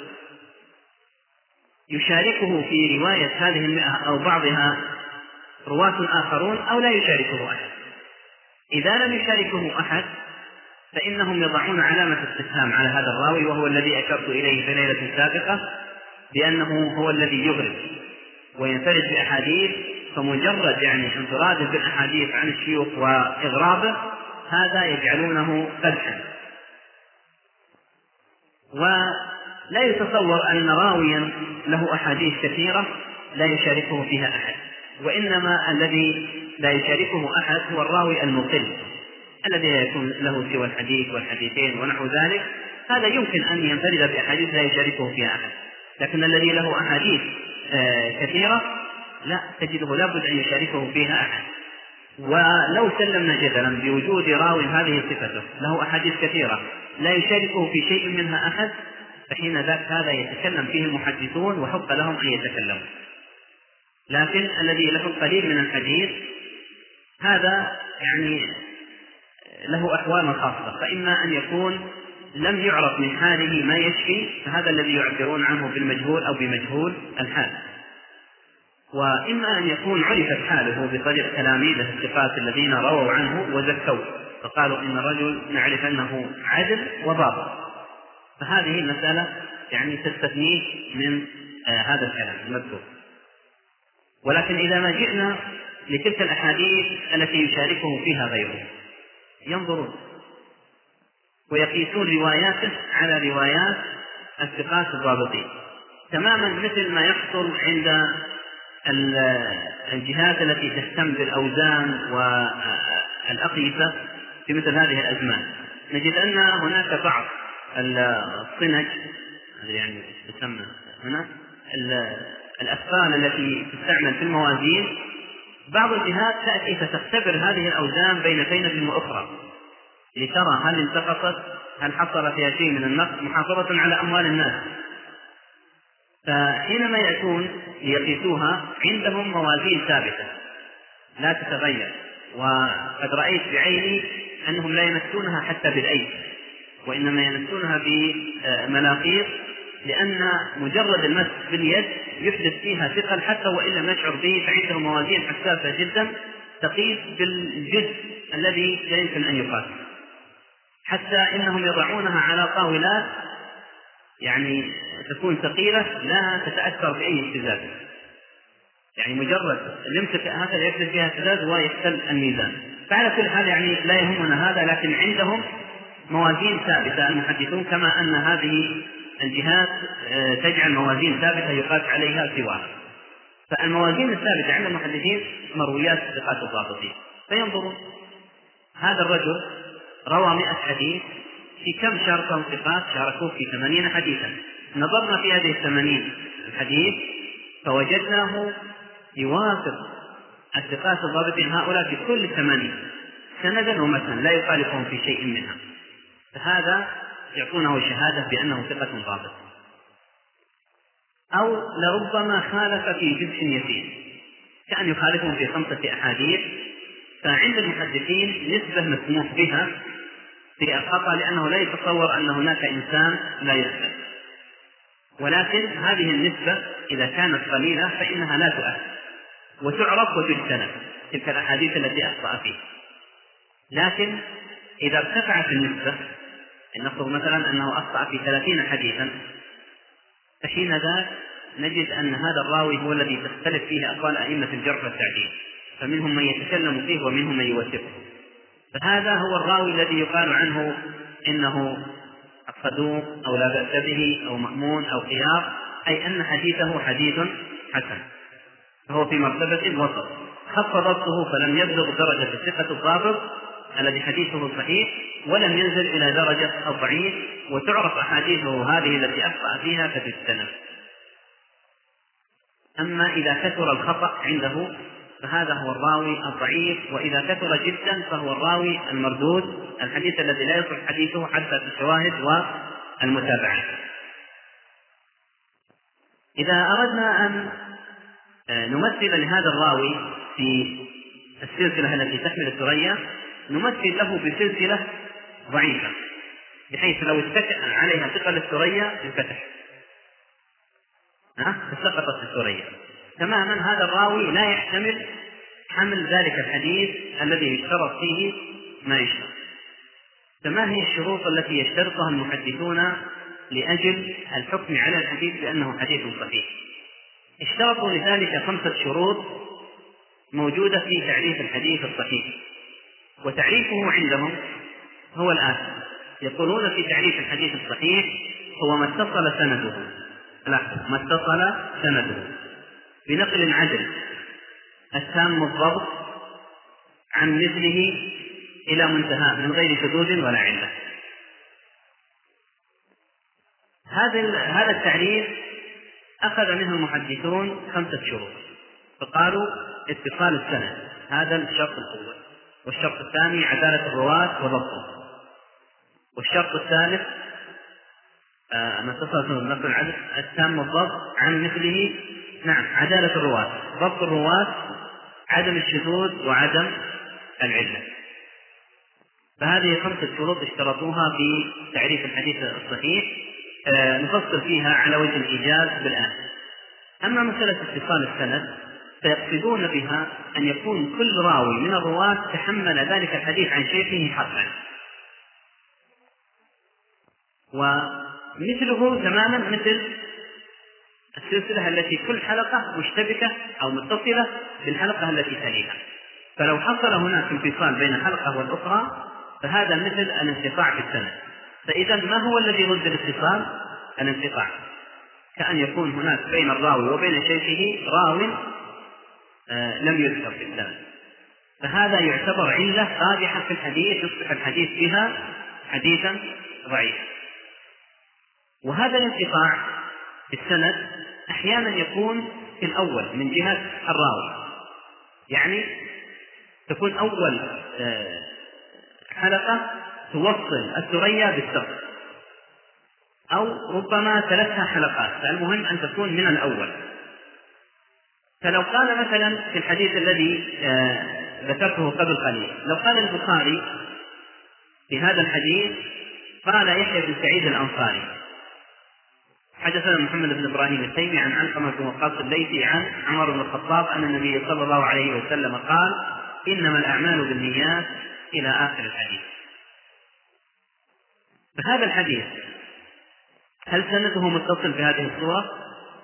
يشاركه في رواية هذه 100 أو بعضها رواة آخرون أو لا يشاركه أحد. إذا لم يشاركه أحد فإنهم يضعون علامة استفهام على هذا الراوي، وهو الذي أشرت إليه في ليلة سابقة بأنه هو الذي يغرب وينفرد بأحاديث، فمجرد انفراده بالأحاديث عن الشيوخ وإغرابه هذا يجعلونه قدحا. ولا يتصور أن راويا له أحاديث كثيرة لا يشاركه فيها أحد، وإنما الذي لا يشاركه أحد هو الراوي المقل الذي يكون له سوى الحديث والحديثين ونحو ذلك، هذا يمكن أن ينفرد بأحاديث لا يشاركه فيها أحد. لكن الذي له أحاديث كثيرة لا تجده لابد أن يشاركه فيها أحد. ولو سلمنا جدلا بوجود راوي هذه صفته له أحاديث كثيرة لا يشاركه في شيء منها أحد، فحين ذاك هذا يتكلم فيه المحدثون وحق لهم أن يتكلموا. لكن الذي له القليل من الحديث هذا له أحوال خاصة، فإما أن يكون لم يعرف من حاله ما يشفي، فهذا الذي يعبرون عنه بالمجهول أو بمجهول الحال، وإما أن يكون عرفت حاله بطريق تلاميذه الثقات الذين رووا عنه وزكوا فقالوا إن الرجل نعرف أنه عدل وضابط، فهذه المسألة تستثنيه من هذا الكلام المذكور. ولكن إذا ما جئنا لتلك الأحاديث التي يشاركه فيها غيره ينظرون ويقيسون رواياته على روايات الثقات الضابطين، تماما مثل ما يحصل عند الجهات التي تهتم بالأوزان والأقيسة في مثل هذه الأزمان. نجد أن هناك بعض الصنج يعني تسمى هنا الأثقال التي تستعمل في الموازين، بعض الجهات تأتي فتختبر هذه الأوزان بين فينة وأخرى لترى هل انتقصت، هل حصل فيها شيء من النقص، محافظة على أموال الناس. فحينما يأتون ليقيسوها عندهم موازين ثابتة لا تتغير، وقد رأيت بعيني أنهم لا يمسونها حتى بالأيدي، وإنما يمسونها بمناقير، لأن مجرد المس باليد يحدث فيها ثقل حتى وإن لم نشعر به. فعندهم موازين حساسة جدا تقيس بالجزء الذي لا يمكن أن يقاس، حتى إنهم يضعونها على طاولات يعني تكون ثقيلة لا تتأثر بأي اهتزاز، يعني مجرد يمسك هكذا يحدث فيها اهتزاز ويختل الميزان. فعلى كل حال يعني لا يهمنا هذا، لكن عندهم موازين ثابتة المحدثون، كما أن هذه الجهات تجعل موازين ثابتة يقاس عليها سواها. فالموازين الثابتة عند المحدثين مرويات ثقات الضابطين، فينظرون هذا الرجل روى 100 حديث، في كم شاركهم ثقات؟ شاركوه في 80 حديثا. نظرنا في هذه 80 الحديث فوجدناه يوافق الثقات الضابطين هؤلاء في كل 80 سندا ومثلا لا يخالفهم في شيء منها، فهذا يعطونه شهادة بأنه ثقة ضابط. أو لربما خالف في جزء يسير، كأن يخالفهم في 5 أحاديث، فعند المحدثين نسبة مسموح بها في الخطأ، لأنه لا يتصور أن هناك إنسان لا يخطئ، ولكن هذه النسبة إذا كانت قليلة فإنها لا تؤثر وتعرف وتجتنب تلك الأحاديث التي أخطأ فيها. لكن إذا ارتفعت النسبة، نفرض مثلا أنه أخطأ في 30 حديثا، فحين ذاك نجد أن هذا الراوي هو الذي تختلف فيه أقوال أئمة الجرح والتعديل، فمنهم من يتكلم فيه ومنهم من يوثقه، فهذا هو الراوي الذي يقال عنه إنه صدوق أو لا بأس به أو مأمون أو خيار، أي أن حديثه حديث حسن، فهو في مرتبة وسط، خف ضبطه فلم يبلغ درجة الثقة الضابط الذي حديثه صحيح، ولم ينزل إلى درجة الضعيف، وتعرف أحاديثه هذه التي أخطأ فيها فتجتنب. أما إذا كثر الخطأ عنده فهذا هو الراوي الضعيف، وإذا كثر جدا فهو الراوي المردود، الحديث الذي لا يصح حديثه حتى في الشواهد والمتابعات. إذا أردنا أن نمثل لهذا الراوي في السلسلة التي تحمل الثريا، نمثل له بسلسلة ضعيفة بحيث لو اتكأ عليها ثقل الثريا انفتح فسقطت الثريا تماما. هذا الراوي لا يحتمل حمل ذلك الحديث الذي يشترط فيه ما يشترط. فما هي الشروط التي يشترطها المحدثون لأجل الحكم على الحديث بأنه حديث صحيح؟ اشترطوا لذلك 5 شروط موجودة في تعريف الحديث الصحيح، وتعريفه عندهم هو الآتي: يقولون في تعريف الحديث الصحيح هو ما اتصل سنده بنقل عدل التام الضبط عن مثله إلى منتهى من غير شذوذ ولا علة. هذا التعريف أخذ منه المحدثون 5 شروط، فقالوا اتصال السند، هذا الشرط الأول، والشرط الثاني عدالة الرواة وضبطهم، والشرط الثالث ما اتصل نقل العدل التام الضبط عن مثله، عدالة الرواة، ضبط الرواة، عدم الشذوذ وعدم العلة. فهذه 5 شروط اشترطوها في تعريف الحديث الصحيح، نفصل فيها على وجه الإيجاز بالآن. أما مسألة اتصال السند فيقصدون بها أن يكون كل راوي من الرواة تحمل ذلك الحديث عن شيخه حقا، ومثله تماما مثل السلسلة التي كل حلقة مشتبكة أو متصلة بالحلقة التي تليها، فلو حصل هناك انفصال بين الحلقة والأخرى فهذا مثل الانقطاع في السند. فإذا ما هو الذي ضد الاتصال؟ الانقطاع، كأن يكون هناك بين الراوي وبين شيخه راو لم يذكر في السند، فهذا يعتبر علة قادحة في الحديث، يصبح الحديث بها حديثا ضعيفا. وهذا الانقطاع في السند أحيانا يكون في الأول من جهة الراوي، يعني تكون أول حلقة توصل الثريا بالسقط، أو ربما 3 حلقات، فالمهم أن تكون من الأول. فلو قال مثلا في الحديث الذي ذكرته قبل قليل، لو قال البخاري في هذا الحديث قال يحيى بن سعيد الأنصاري حدثنا محمد بن إبراهيم التيمي عن علقمة بن وقاص الليثي عن عمر بن الخطاب أن النبي صلى الله عليه وسلم قال إنما الأعمال بالنيات إلى آخر الحديث. فهذا الحديث هل سنده متصل بهذه الصورة؟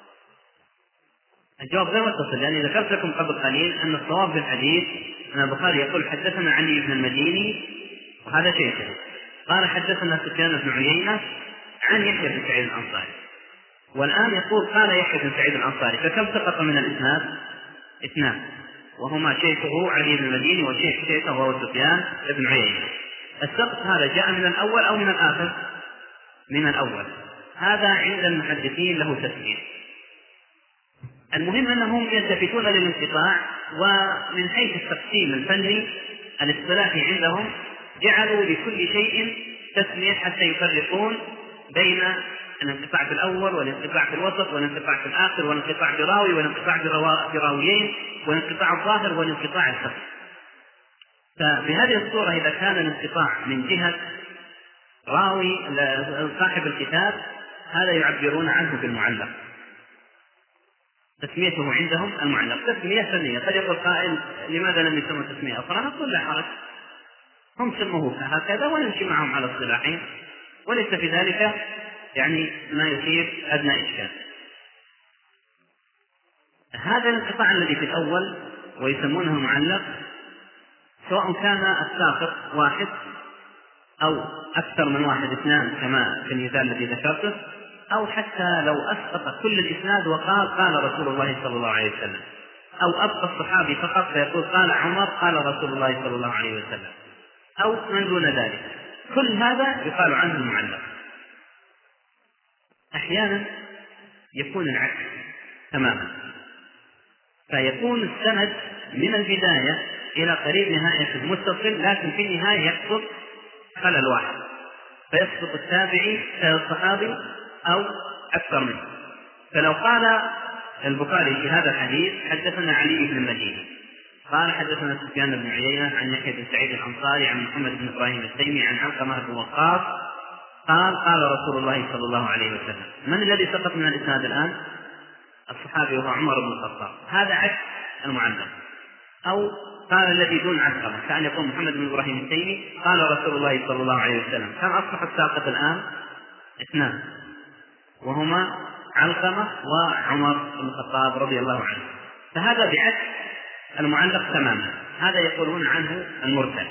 الجواب غير متصل، لأني ذكرت لكم قبل قليل أن الصواب في الحديث أن البخاري يقول حدثنا علي بن المديني وهذا شيخه، قال حدثنا سفيان بن عيينة عن يحيى بن سعيد الأنصاري، والآن يقول قال يحيى بن سعيد الأنصاري، فكم سقط من الإسناد؟ 2، وهما شيخه علي بن المديني وشيخ شيخه وهو سفيان بن عيينة. السقط هذا جاء من الأول أو من الآخر؟ من الأول. هذا عند المحدثين له تسمية. المهم أنهم يلتفتون للانقطاع، ومن حيث التقسيم الفني الاصطلاحي عندهم جعلوا لكل شيء تسمية حتى يفرقون بين الانقطاع في الأول والانقطاع في الوسط والانقطاع في الآخر والانقطاع براوي والانقطاع براويين والانقطاع الظاهر والانقطاع الخفي. فبهذه الصورة إذا كان الانقطاع من جهة راوي صاحب الكتاب هذا يعبرون عنه بالمعلق، تسميته عندهم المعلق تسمية فنية. قد يقول قائل لماذا لم يسمى تسمية أخرى؟ نقول لا حرج، هم سموه هكذا ونمشي معهم على الصلاحين، وليس في ذلك يعني ما يثير أدنى إشكال. هذا الانقطاع الذي في الأول ويسمونه معلق، سواء كان الساقط واحد أو أكثر من واحد 2 كما في المثال الذي ذكرته، أو حتى لو أسقط كل الإسناد وقال قال رسول الله صلى الله عليه وسلم، أو أبقى الصحابي فقط فيقول قال عمر قال رسول الله صلى الله عليه وسلم، أو من دون ذلك، كل هذا يقال عنه المعلق. أحيانا يكون العكس تماما، فيكون السند من البداية إلى قريب نهاية متصل، لكن في النهاية يحصل خلل واحد فيسقط التابعي الصحابي أو أكثر منه. فلو قال البخاري في هذا الحديث حدثنا علي بن المديني قال حدثنا سفيان بن عيينة عن يحيى بن سعيد الأنصاري عن محمد بن إبراهيم التيمي عن علقمة بن وقاص قال قال رسول الله صلى الله عليه وسلم، من الذي سقط من الإسناد الآن؟ الصحابي وهو عمر بن الخطاب، هذا عكس المعلق. أو قال الذي دون علقمة كأن يقول محمد بن إبراهيم التيمي قال رسول الله صلى الله عليه وسلم، كم أصبح الساقط الآن؟ 2، وهما علقمة وعمر بن الخطاب رضي الله عنه. فهذا بعكس المعلق تماما، هذا يقولون عنه المرسل.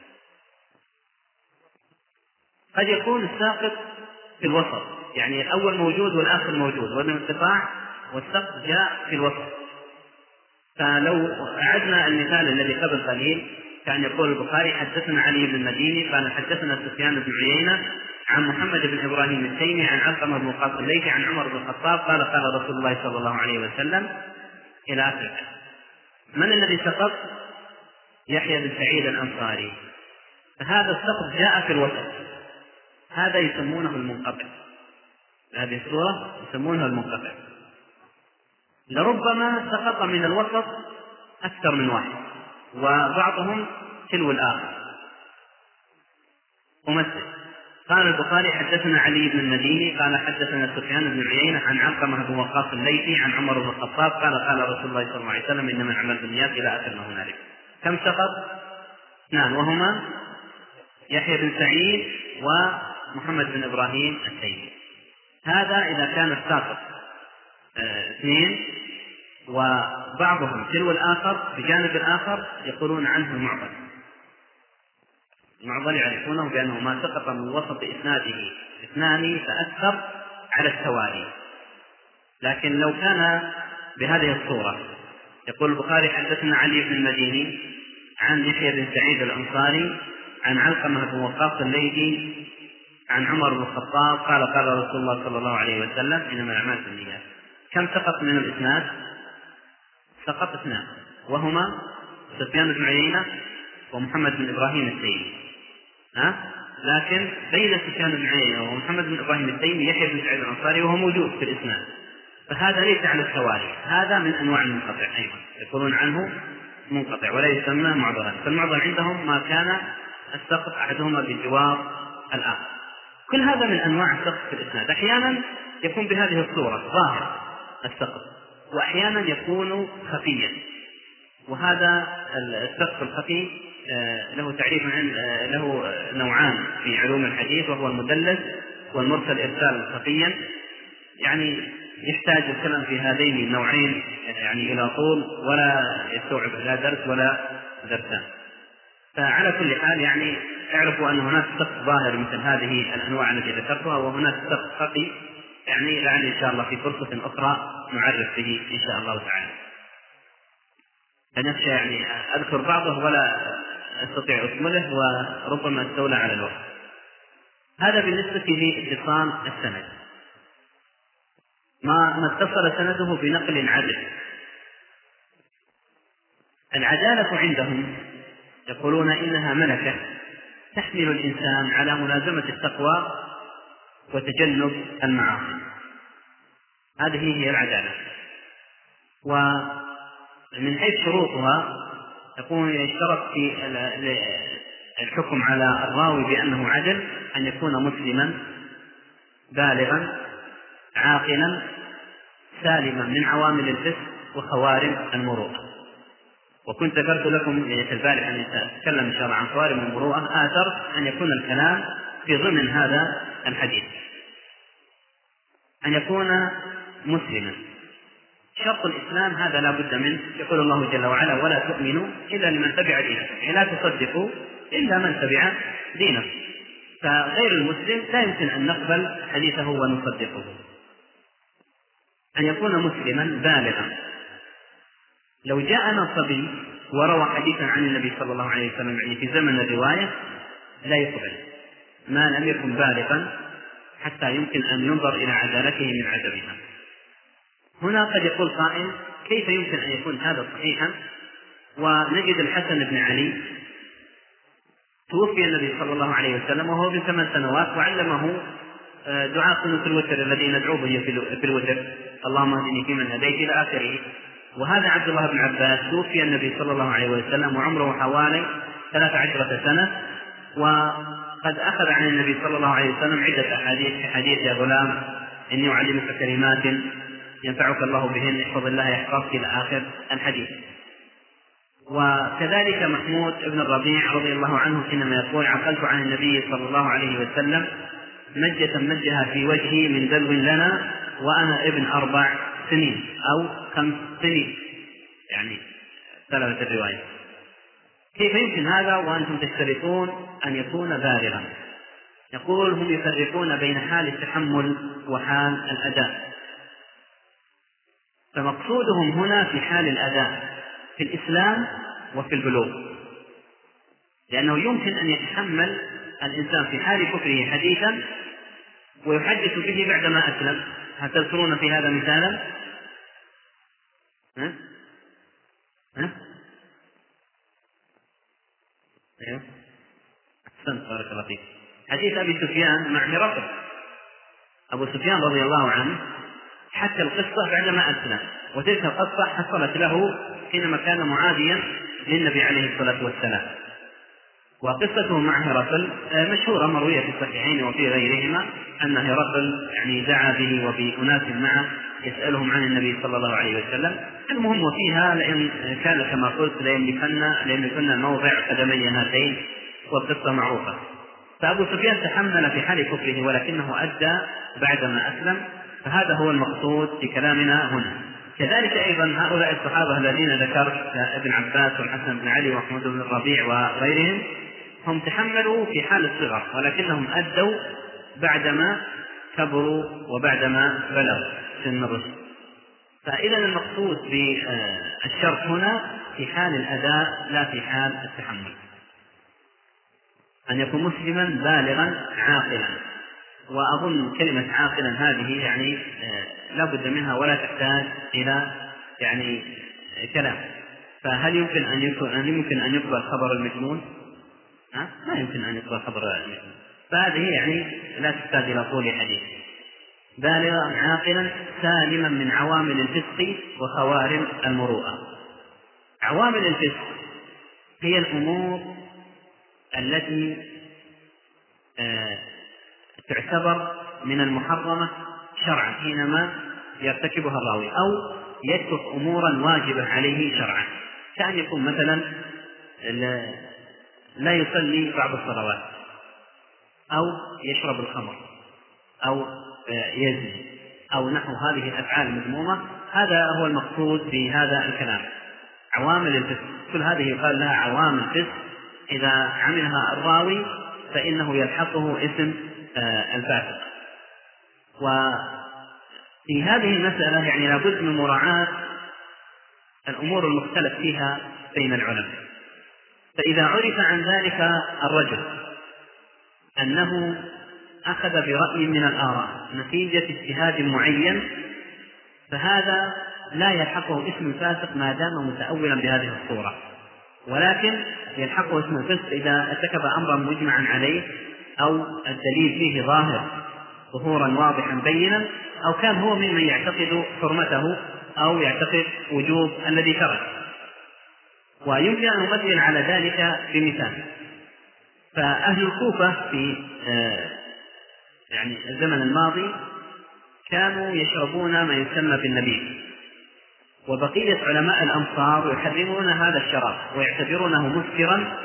قد يكون الساقط في الوسط، يعني الأول موجود والآخر موجود، والانقطاع والسقط جاء في الوسط. فلو أعدنا المثال الذي قبل قليل كان يقول البخاري حدثنا علي بن المديني قال حدثنا سفيان بن عيينة عن محمد بن إبراهيم التيمي عن علقمة بن وقاص الليثي عن عمر بن الخطاب قال قال رسول الله صلى الله عليه وسلم إلى آخره. من الذي سقط؟ يحيى بن سعيد الأنصاري. فهذا السقط جاء في الوسط، هذا يسمونه المنقطع، هذه الصورة يسمونها المنقطع. لربما سقط من الوسط أكثر من واحد وبعضهم تلو الآخر. ومثل قال البخاري حدثنا علي بن المديني قال حدثنا سفيان بن عيينة عن علقمة بن وقاص الليثي عن عمر بن الخطاب قال قال رسول الله صلى الله عليه وسلم إنما الأعمال بالنيات إلى آخر ما هنالك. كم سقط؟ 2، وهما يحيى بن سعيد ومحمد بن إبراهيم التيمي. هذا إذا كان الساقط 2 وبعضهم تلو الآخر بجانب الآخر يقولون عنه المعضل. المعضل يعرفونه بأنه ما سقط من وسط إسناده 2 فأكثر على التوالي. لكن لو كان بهذه الصورة يقول البخاري حدثنا علي بن المديني عن يحيى بن سعيد الأنصاري عن علقمة بن وقاص الليثي عن عمر بن الخطاب قال قال رسول الله صلى الله عليه وسلم إنما الأعمال بالنيات. كم سقط من الإسناد؟ سقط اثنان، وهما سفيان بن عيينة ومحمد بن إبراهيم التيمي. لكن بين سفيان بن عيينة ومحمد بن إبراهيم التيمي يحيى بن سعيد الأنصاري وهو موجود في الإسناد، فهذا ليس على التوالي، هذا من أنواع المنقطع أيضا، يقولون عنه منقطع ولا يسمى معضلا. فالمعضل عندهم ما كان السقط أحدهما بجوار الآخر. كل هذا من أنواع السقط في الإسناد. أحيانا يكون بهذه الصورة ظاهر السقط، وأحيانا يكون خفيا. وهذا السقط الخفي له تعريف له نوعان في علوم الحديث، وهو المدلس والمرسل إرسالا خفيا. يعني يحتاج الكلام في هذين النوعين يعني إلى طول، ولا يستوعب لا درس ولا درسان. فعلى كل حال يعني اعرفوا أن هناك سقط ظاهر مثل هذه الأنواع التي ذكرتها، وهناك سقط خفي يعني لعل إن شاء الله في فرصة أخرى نعرف به إن شاء الله تعالى. فنخشى يعني أذكر بعضه ولا أستطيع أكمله، وربما استولى على الوقت. هذا بالنسبة لاتصال السند. ما اتصل سنده بنقل عدل. العدالة عندهم يقولون إنها ملكة تحمل الإنسان على ملازمة التقوى وتجنب المعاصي. هذه هي العدالة. ومن حيث شروطها يكون يشترط في الحكم على الراوي بأنه عدل أن يكون مسلما بالغا عاقلا سالما من عوامل الفسق وخوارم المروءة. وكنت ذكرت لكم في البارحة أن أتكلم إن شاء الله عن خوارم المروءة، آثر أن يكون الكلام في ضمن هذا الحديث. أن يكون مسلما شرط الإسلام، هذا لا بد منه. يقول الله جل وعلا ولا تؤمنوا إلا لمن تبع دينكم، يعني لا تصدقوا إلا من تبع دينكم. فغير المسلم لا يمكن أن نقبل حديثه ونصدقه. أن يكون مسلما بالغا. لو جاءنا صبي وروى حديثا عن النبي صلى الله عليه وسلم يعني في زمن الرواية لا يقبل ما لم يكن بالغا حتى يمكن أن ينظر إلى عدالته من عدمها. هنا قد يقول قائل كيف يمكن أن يكون هذا صحيحا ونجد الحسن بن علي توفي النبي صلى الله عليه وسلم وهو ابن 8 سنوات، وعلمه دعاء قنوت الوتر الذي ندعو به في الوتر، اللهم اهدني فيمن هديت إلى آخره. وهذا عبد الله بن عباس توفي النبي صلى الله عليه وسلم وعمره حوالي 13 سنة، وقد أخذ عن النبي صلى الله عليه وسلم عدة أحاديث. حديث يا غلام إني أعلمك كلمات ينفعك الله بهن احفظ الله يحفظك إلى آخر الحديث. وكذلك محمود بن الربيع رضي الله عنه حينما يقول عقلت عن النبي صلى الله عليه وسلم مجة مجها في وجهي من دلو لنا وأنا ابن 4 سنين أو 5 سنين، يعني ثلاثة الرواية. كيف يمكن هذا وأنتم تشترطون أن يكون بالغا؟ يقول هم يفرقون بين حال التحمل وحال الأداء. فمقصودهم هنا في حال الأداء في الإسلام وفي البلوغ، لأنه يمكن أن يتحمل الإنسان في حال كفره حديثا ويحدث به بعدما أسلم. هل تذكرون في هذا مثالا؟ أيوه أحسنت بارك الله فيك. حديث أبي سفيان مع هرقل. أبو سفيان رضي الله عنه حكى القصة بعدما أسلم، وتلك القصة حصلت له حينما كان معاديا للنبي عليه الصلاة والسلام. وقصته مع هرقل مشهورة مروية في الصحيحين وفي غيرهما، أن هرقل يعني دعا به وبأناس معه يسألهم عن النبي صلى الله عليه وسلم. المهم وفيها لأن كان كما قلت ليملكن موضع قدمي هاتين، والقصة معروفة. فأبو سفيان تحمل في حال كفره ولكنه أدى بعدما أسلم، فهذا هو المقصود في كلامنا هنا. كذلك أيضا هؤلاء الصحابة الذين ذكرت ابن عباس والحسن بن علي ومحمود بن الربيع وغيرهم هم تحملوا في حال الصغر ولكنهم أدوا بعدما كبروا وبعدما بلغوا سن الرشد. فإذا المقصود بالشرط هنا في حال الأداء لا في حال التحمل، أن يكون مسلما بالغا عاقلا وأظن كلمة عاقلا هذه يعني لا بد منها ولا تحتاج إلى يعني كلام. فهل يمكن أن يقبل خبر المجنون؟ ما يمكن أن يقبل خبر المجنون. فهذه يعني لا تحتاج إلى طول حديث. بالغا عاقلا سالما من عوامل الفسق وخوارم المروءة. عوامل الفسق هي الأمور التي تعتبر من المحرمة شرعا حينما يرتكبها الراوي، أو يترك أمورا واجبة عليه شرعا، كأن يكون مثلا لا يصلي بعض الصلوات، أو يشرب الخمر، أو يزني، أو نحو هذه الأفعال المذمومة. هذا هو المقصود بهذا الكلام، عوامل الفسق. كل هذه يقال لها عوامل فسق، إذا عملها الراوي فإنه يلحقه اسم الفاسق. وفي هذه المسألة يعني لابد من مراعاة الأمور المختلف فيها بين العلماء. فإذا عرف عن ذلك الرجل أنه أخذ برأي من الآراء نتيجة اجتهاد معين، فهذا لا يلحقه اسم الفاسق ما دام متأولا بهذه الصورة، ولكن يلحقه اسم الفسق إذا ارتكب أمرا مجمعا عليه، أو الدليل فيه ظاهر ظهورا واضحا بينا، أو كان هو ممن يعتقد حرمته أو يعتقد وجوب الذي ترك. ويمكن أن نمثل على ذلك بمثال. فأهل الكوفة في يعني الزمن الماضي كانوا يشربون ما يسمى بالنبيذ، وبقية علماء الأمصار يحرمون هذا الشراب ويعتبرونه مسكرا،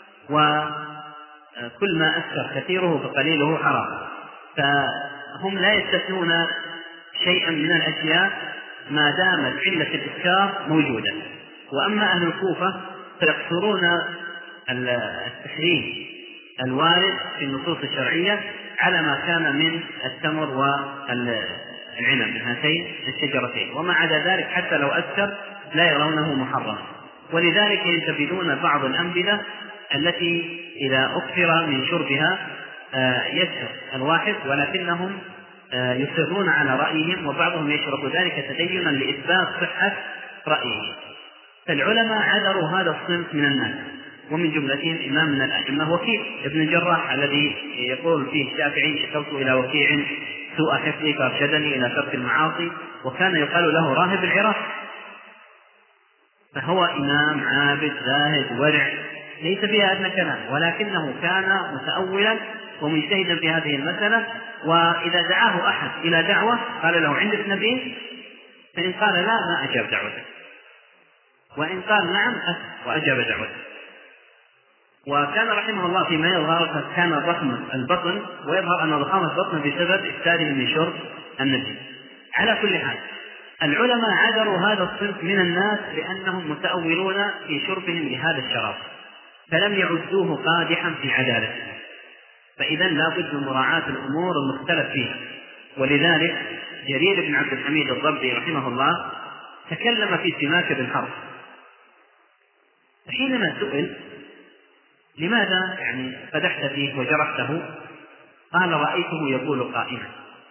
وكل ما أسكر كثيره فقليله حرام. فهم لا يستثنون شيئا من الأشياء ما دامت علة الإسكار موجودة. وأما أهل الكوفة فيقصرون التحريم الوارد في النصوص الشرعية على ما كان من التمر والعنب من هاتين الشجرتين، وما عدا ذلك حتى لو أسكر لا يرونه محرما. ولذلك ينتبذون بعض الأمثلة التي إذا أكثر من شربها يسكر الواحد، ولكنهم يصرون على رأيهم، وبعضهم يشرب ذلك تدينا لإثبات صحة رأيه. فالعلماء عذروا هذا الصنف من الناس، ومن جملتهم إمام من الأئمة وكيع ابن الجراح الذي يقول فيه الشافعي: شكوت إلى وكيع سوء حفظي فأرشدني إلى ترك المعاصي، وكان يقال له راهب العراق. فهو إمام عابد زاهد ورع ليس فيها أدنى كلام، ولكنه كان متأولا ومجتهدا في هذه المسألة. وإذا دعاه أحد إلى دعوة قال له: عندك نبي؟ فإن قال لا ما أجاب دعوته، وإن قال نعم وأجاب دعوته. وكان رحمه الله فيما يظهر كان ضخم البطن، ويظهر أن ضخام البطن بسبب إكثاره من شرب النبي. على كل حال العلماء عذروا هذا الصنف من الناس لأنهم متأولون في شربهم لهذا الشراب، فلم يعدوه قادحا في عدالته. فإذا لا بد من مراعاة الأمور المختلف فيها. ولذلك جرير بن عبد الحميد الضبي رحمه الله تكلم في سماك بن حرب، حينما سئل: لماذا يعني قدحت فيه وجرحته؟ قال: رأيته يقول قائما.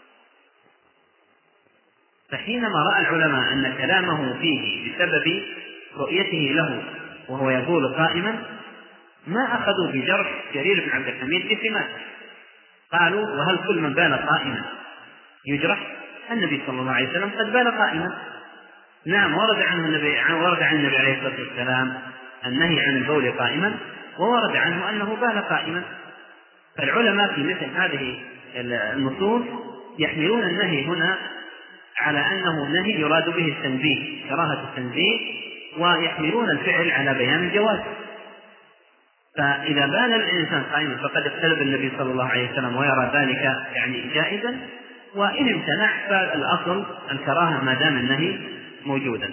فحينما رأى العلماء أن كلامه فيه بسبب رؤيته له وهو يقول قائما، ما أخذوا بجرح جرير بن عبد الحميد في سماك. قالوا: وهل كل من بال قائما يجرح؟ النبي صلى الله عليه وسلم قد بال قائما. نعم، ورد عن النبي عليه الصلاة والسلام النهي عن البول قائما، وورد عنه أنه بال قائما. فالعلماء في مثل هذه النصوص يحملون النهي هنا على أنه نهي يراد به التنبيه، كراهة التنبيه، ويحملون الفعل على بيان الجواز. فإذا بال الإنسان قائما فقد اقترب النبي صلى الله عليه وسلم ويرى ذلك يعني جائزا، وإن امتنع فالأصل الكراهة ما دام النهي موجودا.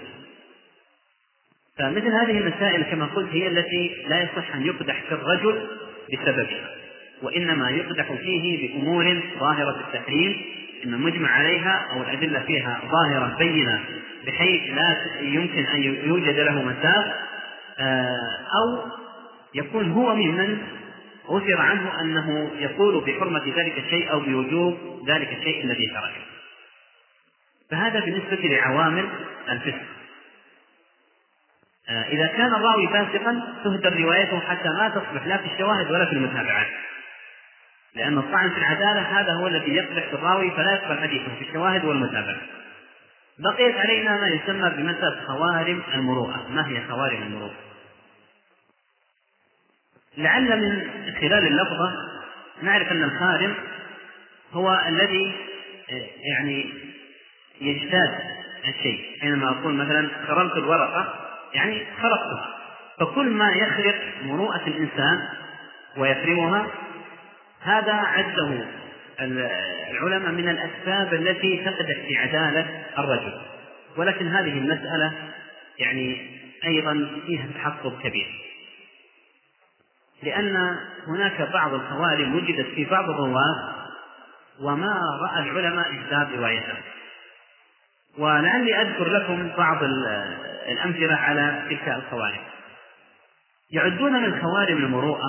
فمثل هذه المسائل كما قلت هي التي لا يصح أن يقدح في الرجل بسببها، وإنما يقدح فيه بأمور ظاهرة التحريم إن مجمع عليها أو الأدلة فيها ظاهرة بينة بحيث لا يمكن أن يوجد له مساغ، أو يكون هو ممن أثر عنه أنه يقول بحرمة ذلك الشيء أو بوجوب ذلك الشيء الذي تركه. فهذا بالنسبة لعوامل الفسق. إذا كان الراوي فاسقا تهدر روايته حتى ما تصلح لا في الشواهد ولا في المتابعات، لأن الطعن في العدالة هذا هو الذي يقدح في الراوي فلا يقبل حديثه في الشواهد والمتابعات. بقيت علينا ما يسمى بمسألة خوارم المروءة. ما هي خوارم المروءة؟ لعل من خلال اللفظة نعرف أن الخارم هو الذي يعني يجتاز الشيء. حينما أقول مثلا خرمت الورقة يعني خرقتها، فكل ما يخرق مروءة الإنسان ويخرمها هذا عده العلماء من الأسباب التي تقدح في عدالة الرجل. ولكن هذه المسألة يعني أيضا فيها تحقق كبير، لأن هناك بعض الخوارم وجدت في بعض الرواة وما رأى العلماء إجزاء روايتها. ولعلي أذكر لكم بعض الأمثلة على تلك الخوارم. يعدون من خوارم المروءة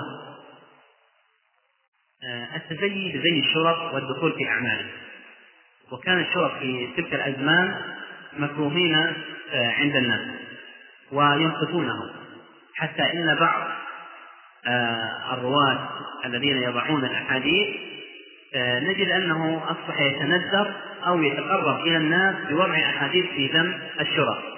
التزيي بزي الشرط والدخول في أعماله، وكان الشرط في تلك الأزمان مكروهين عند الناس وينقصونه، حتى إن بعض الرواة الذين يضعون الأحاديث نجد أنه أصبح يتندر أو يتقرب إلى الناس بوضع أحاديث في ذم الشرط،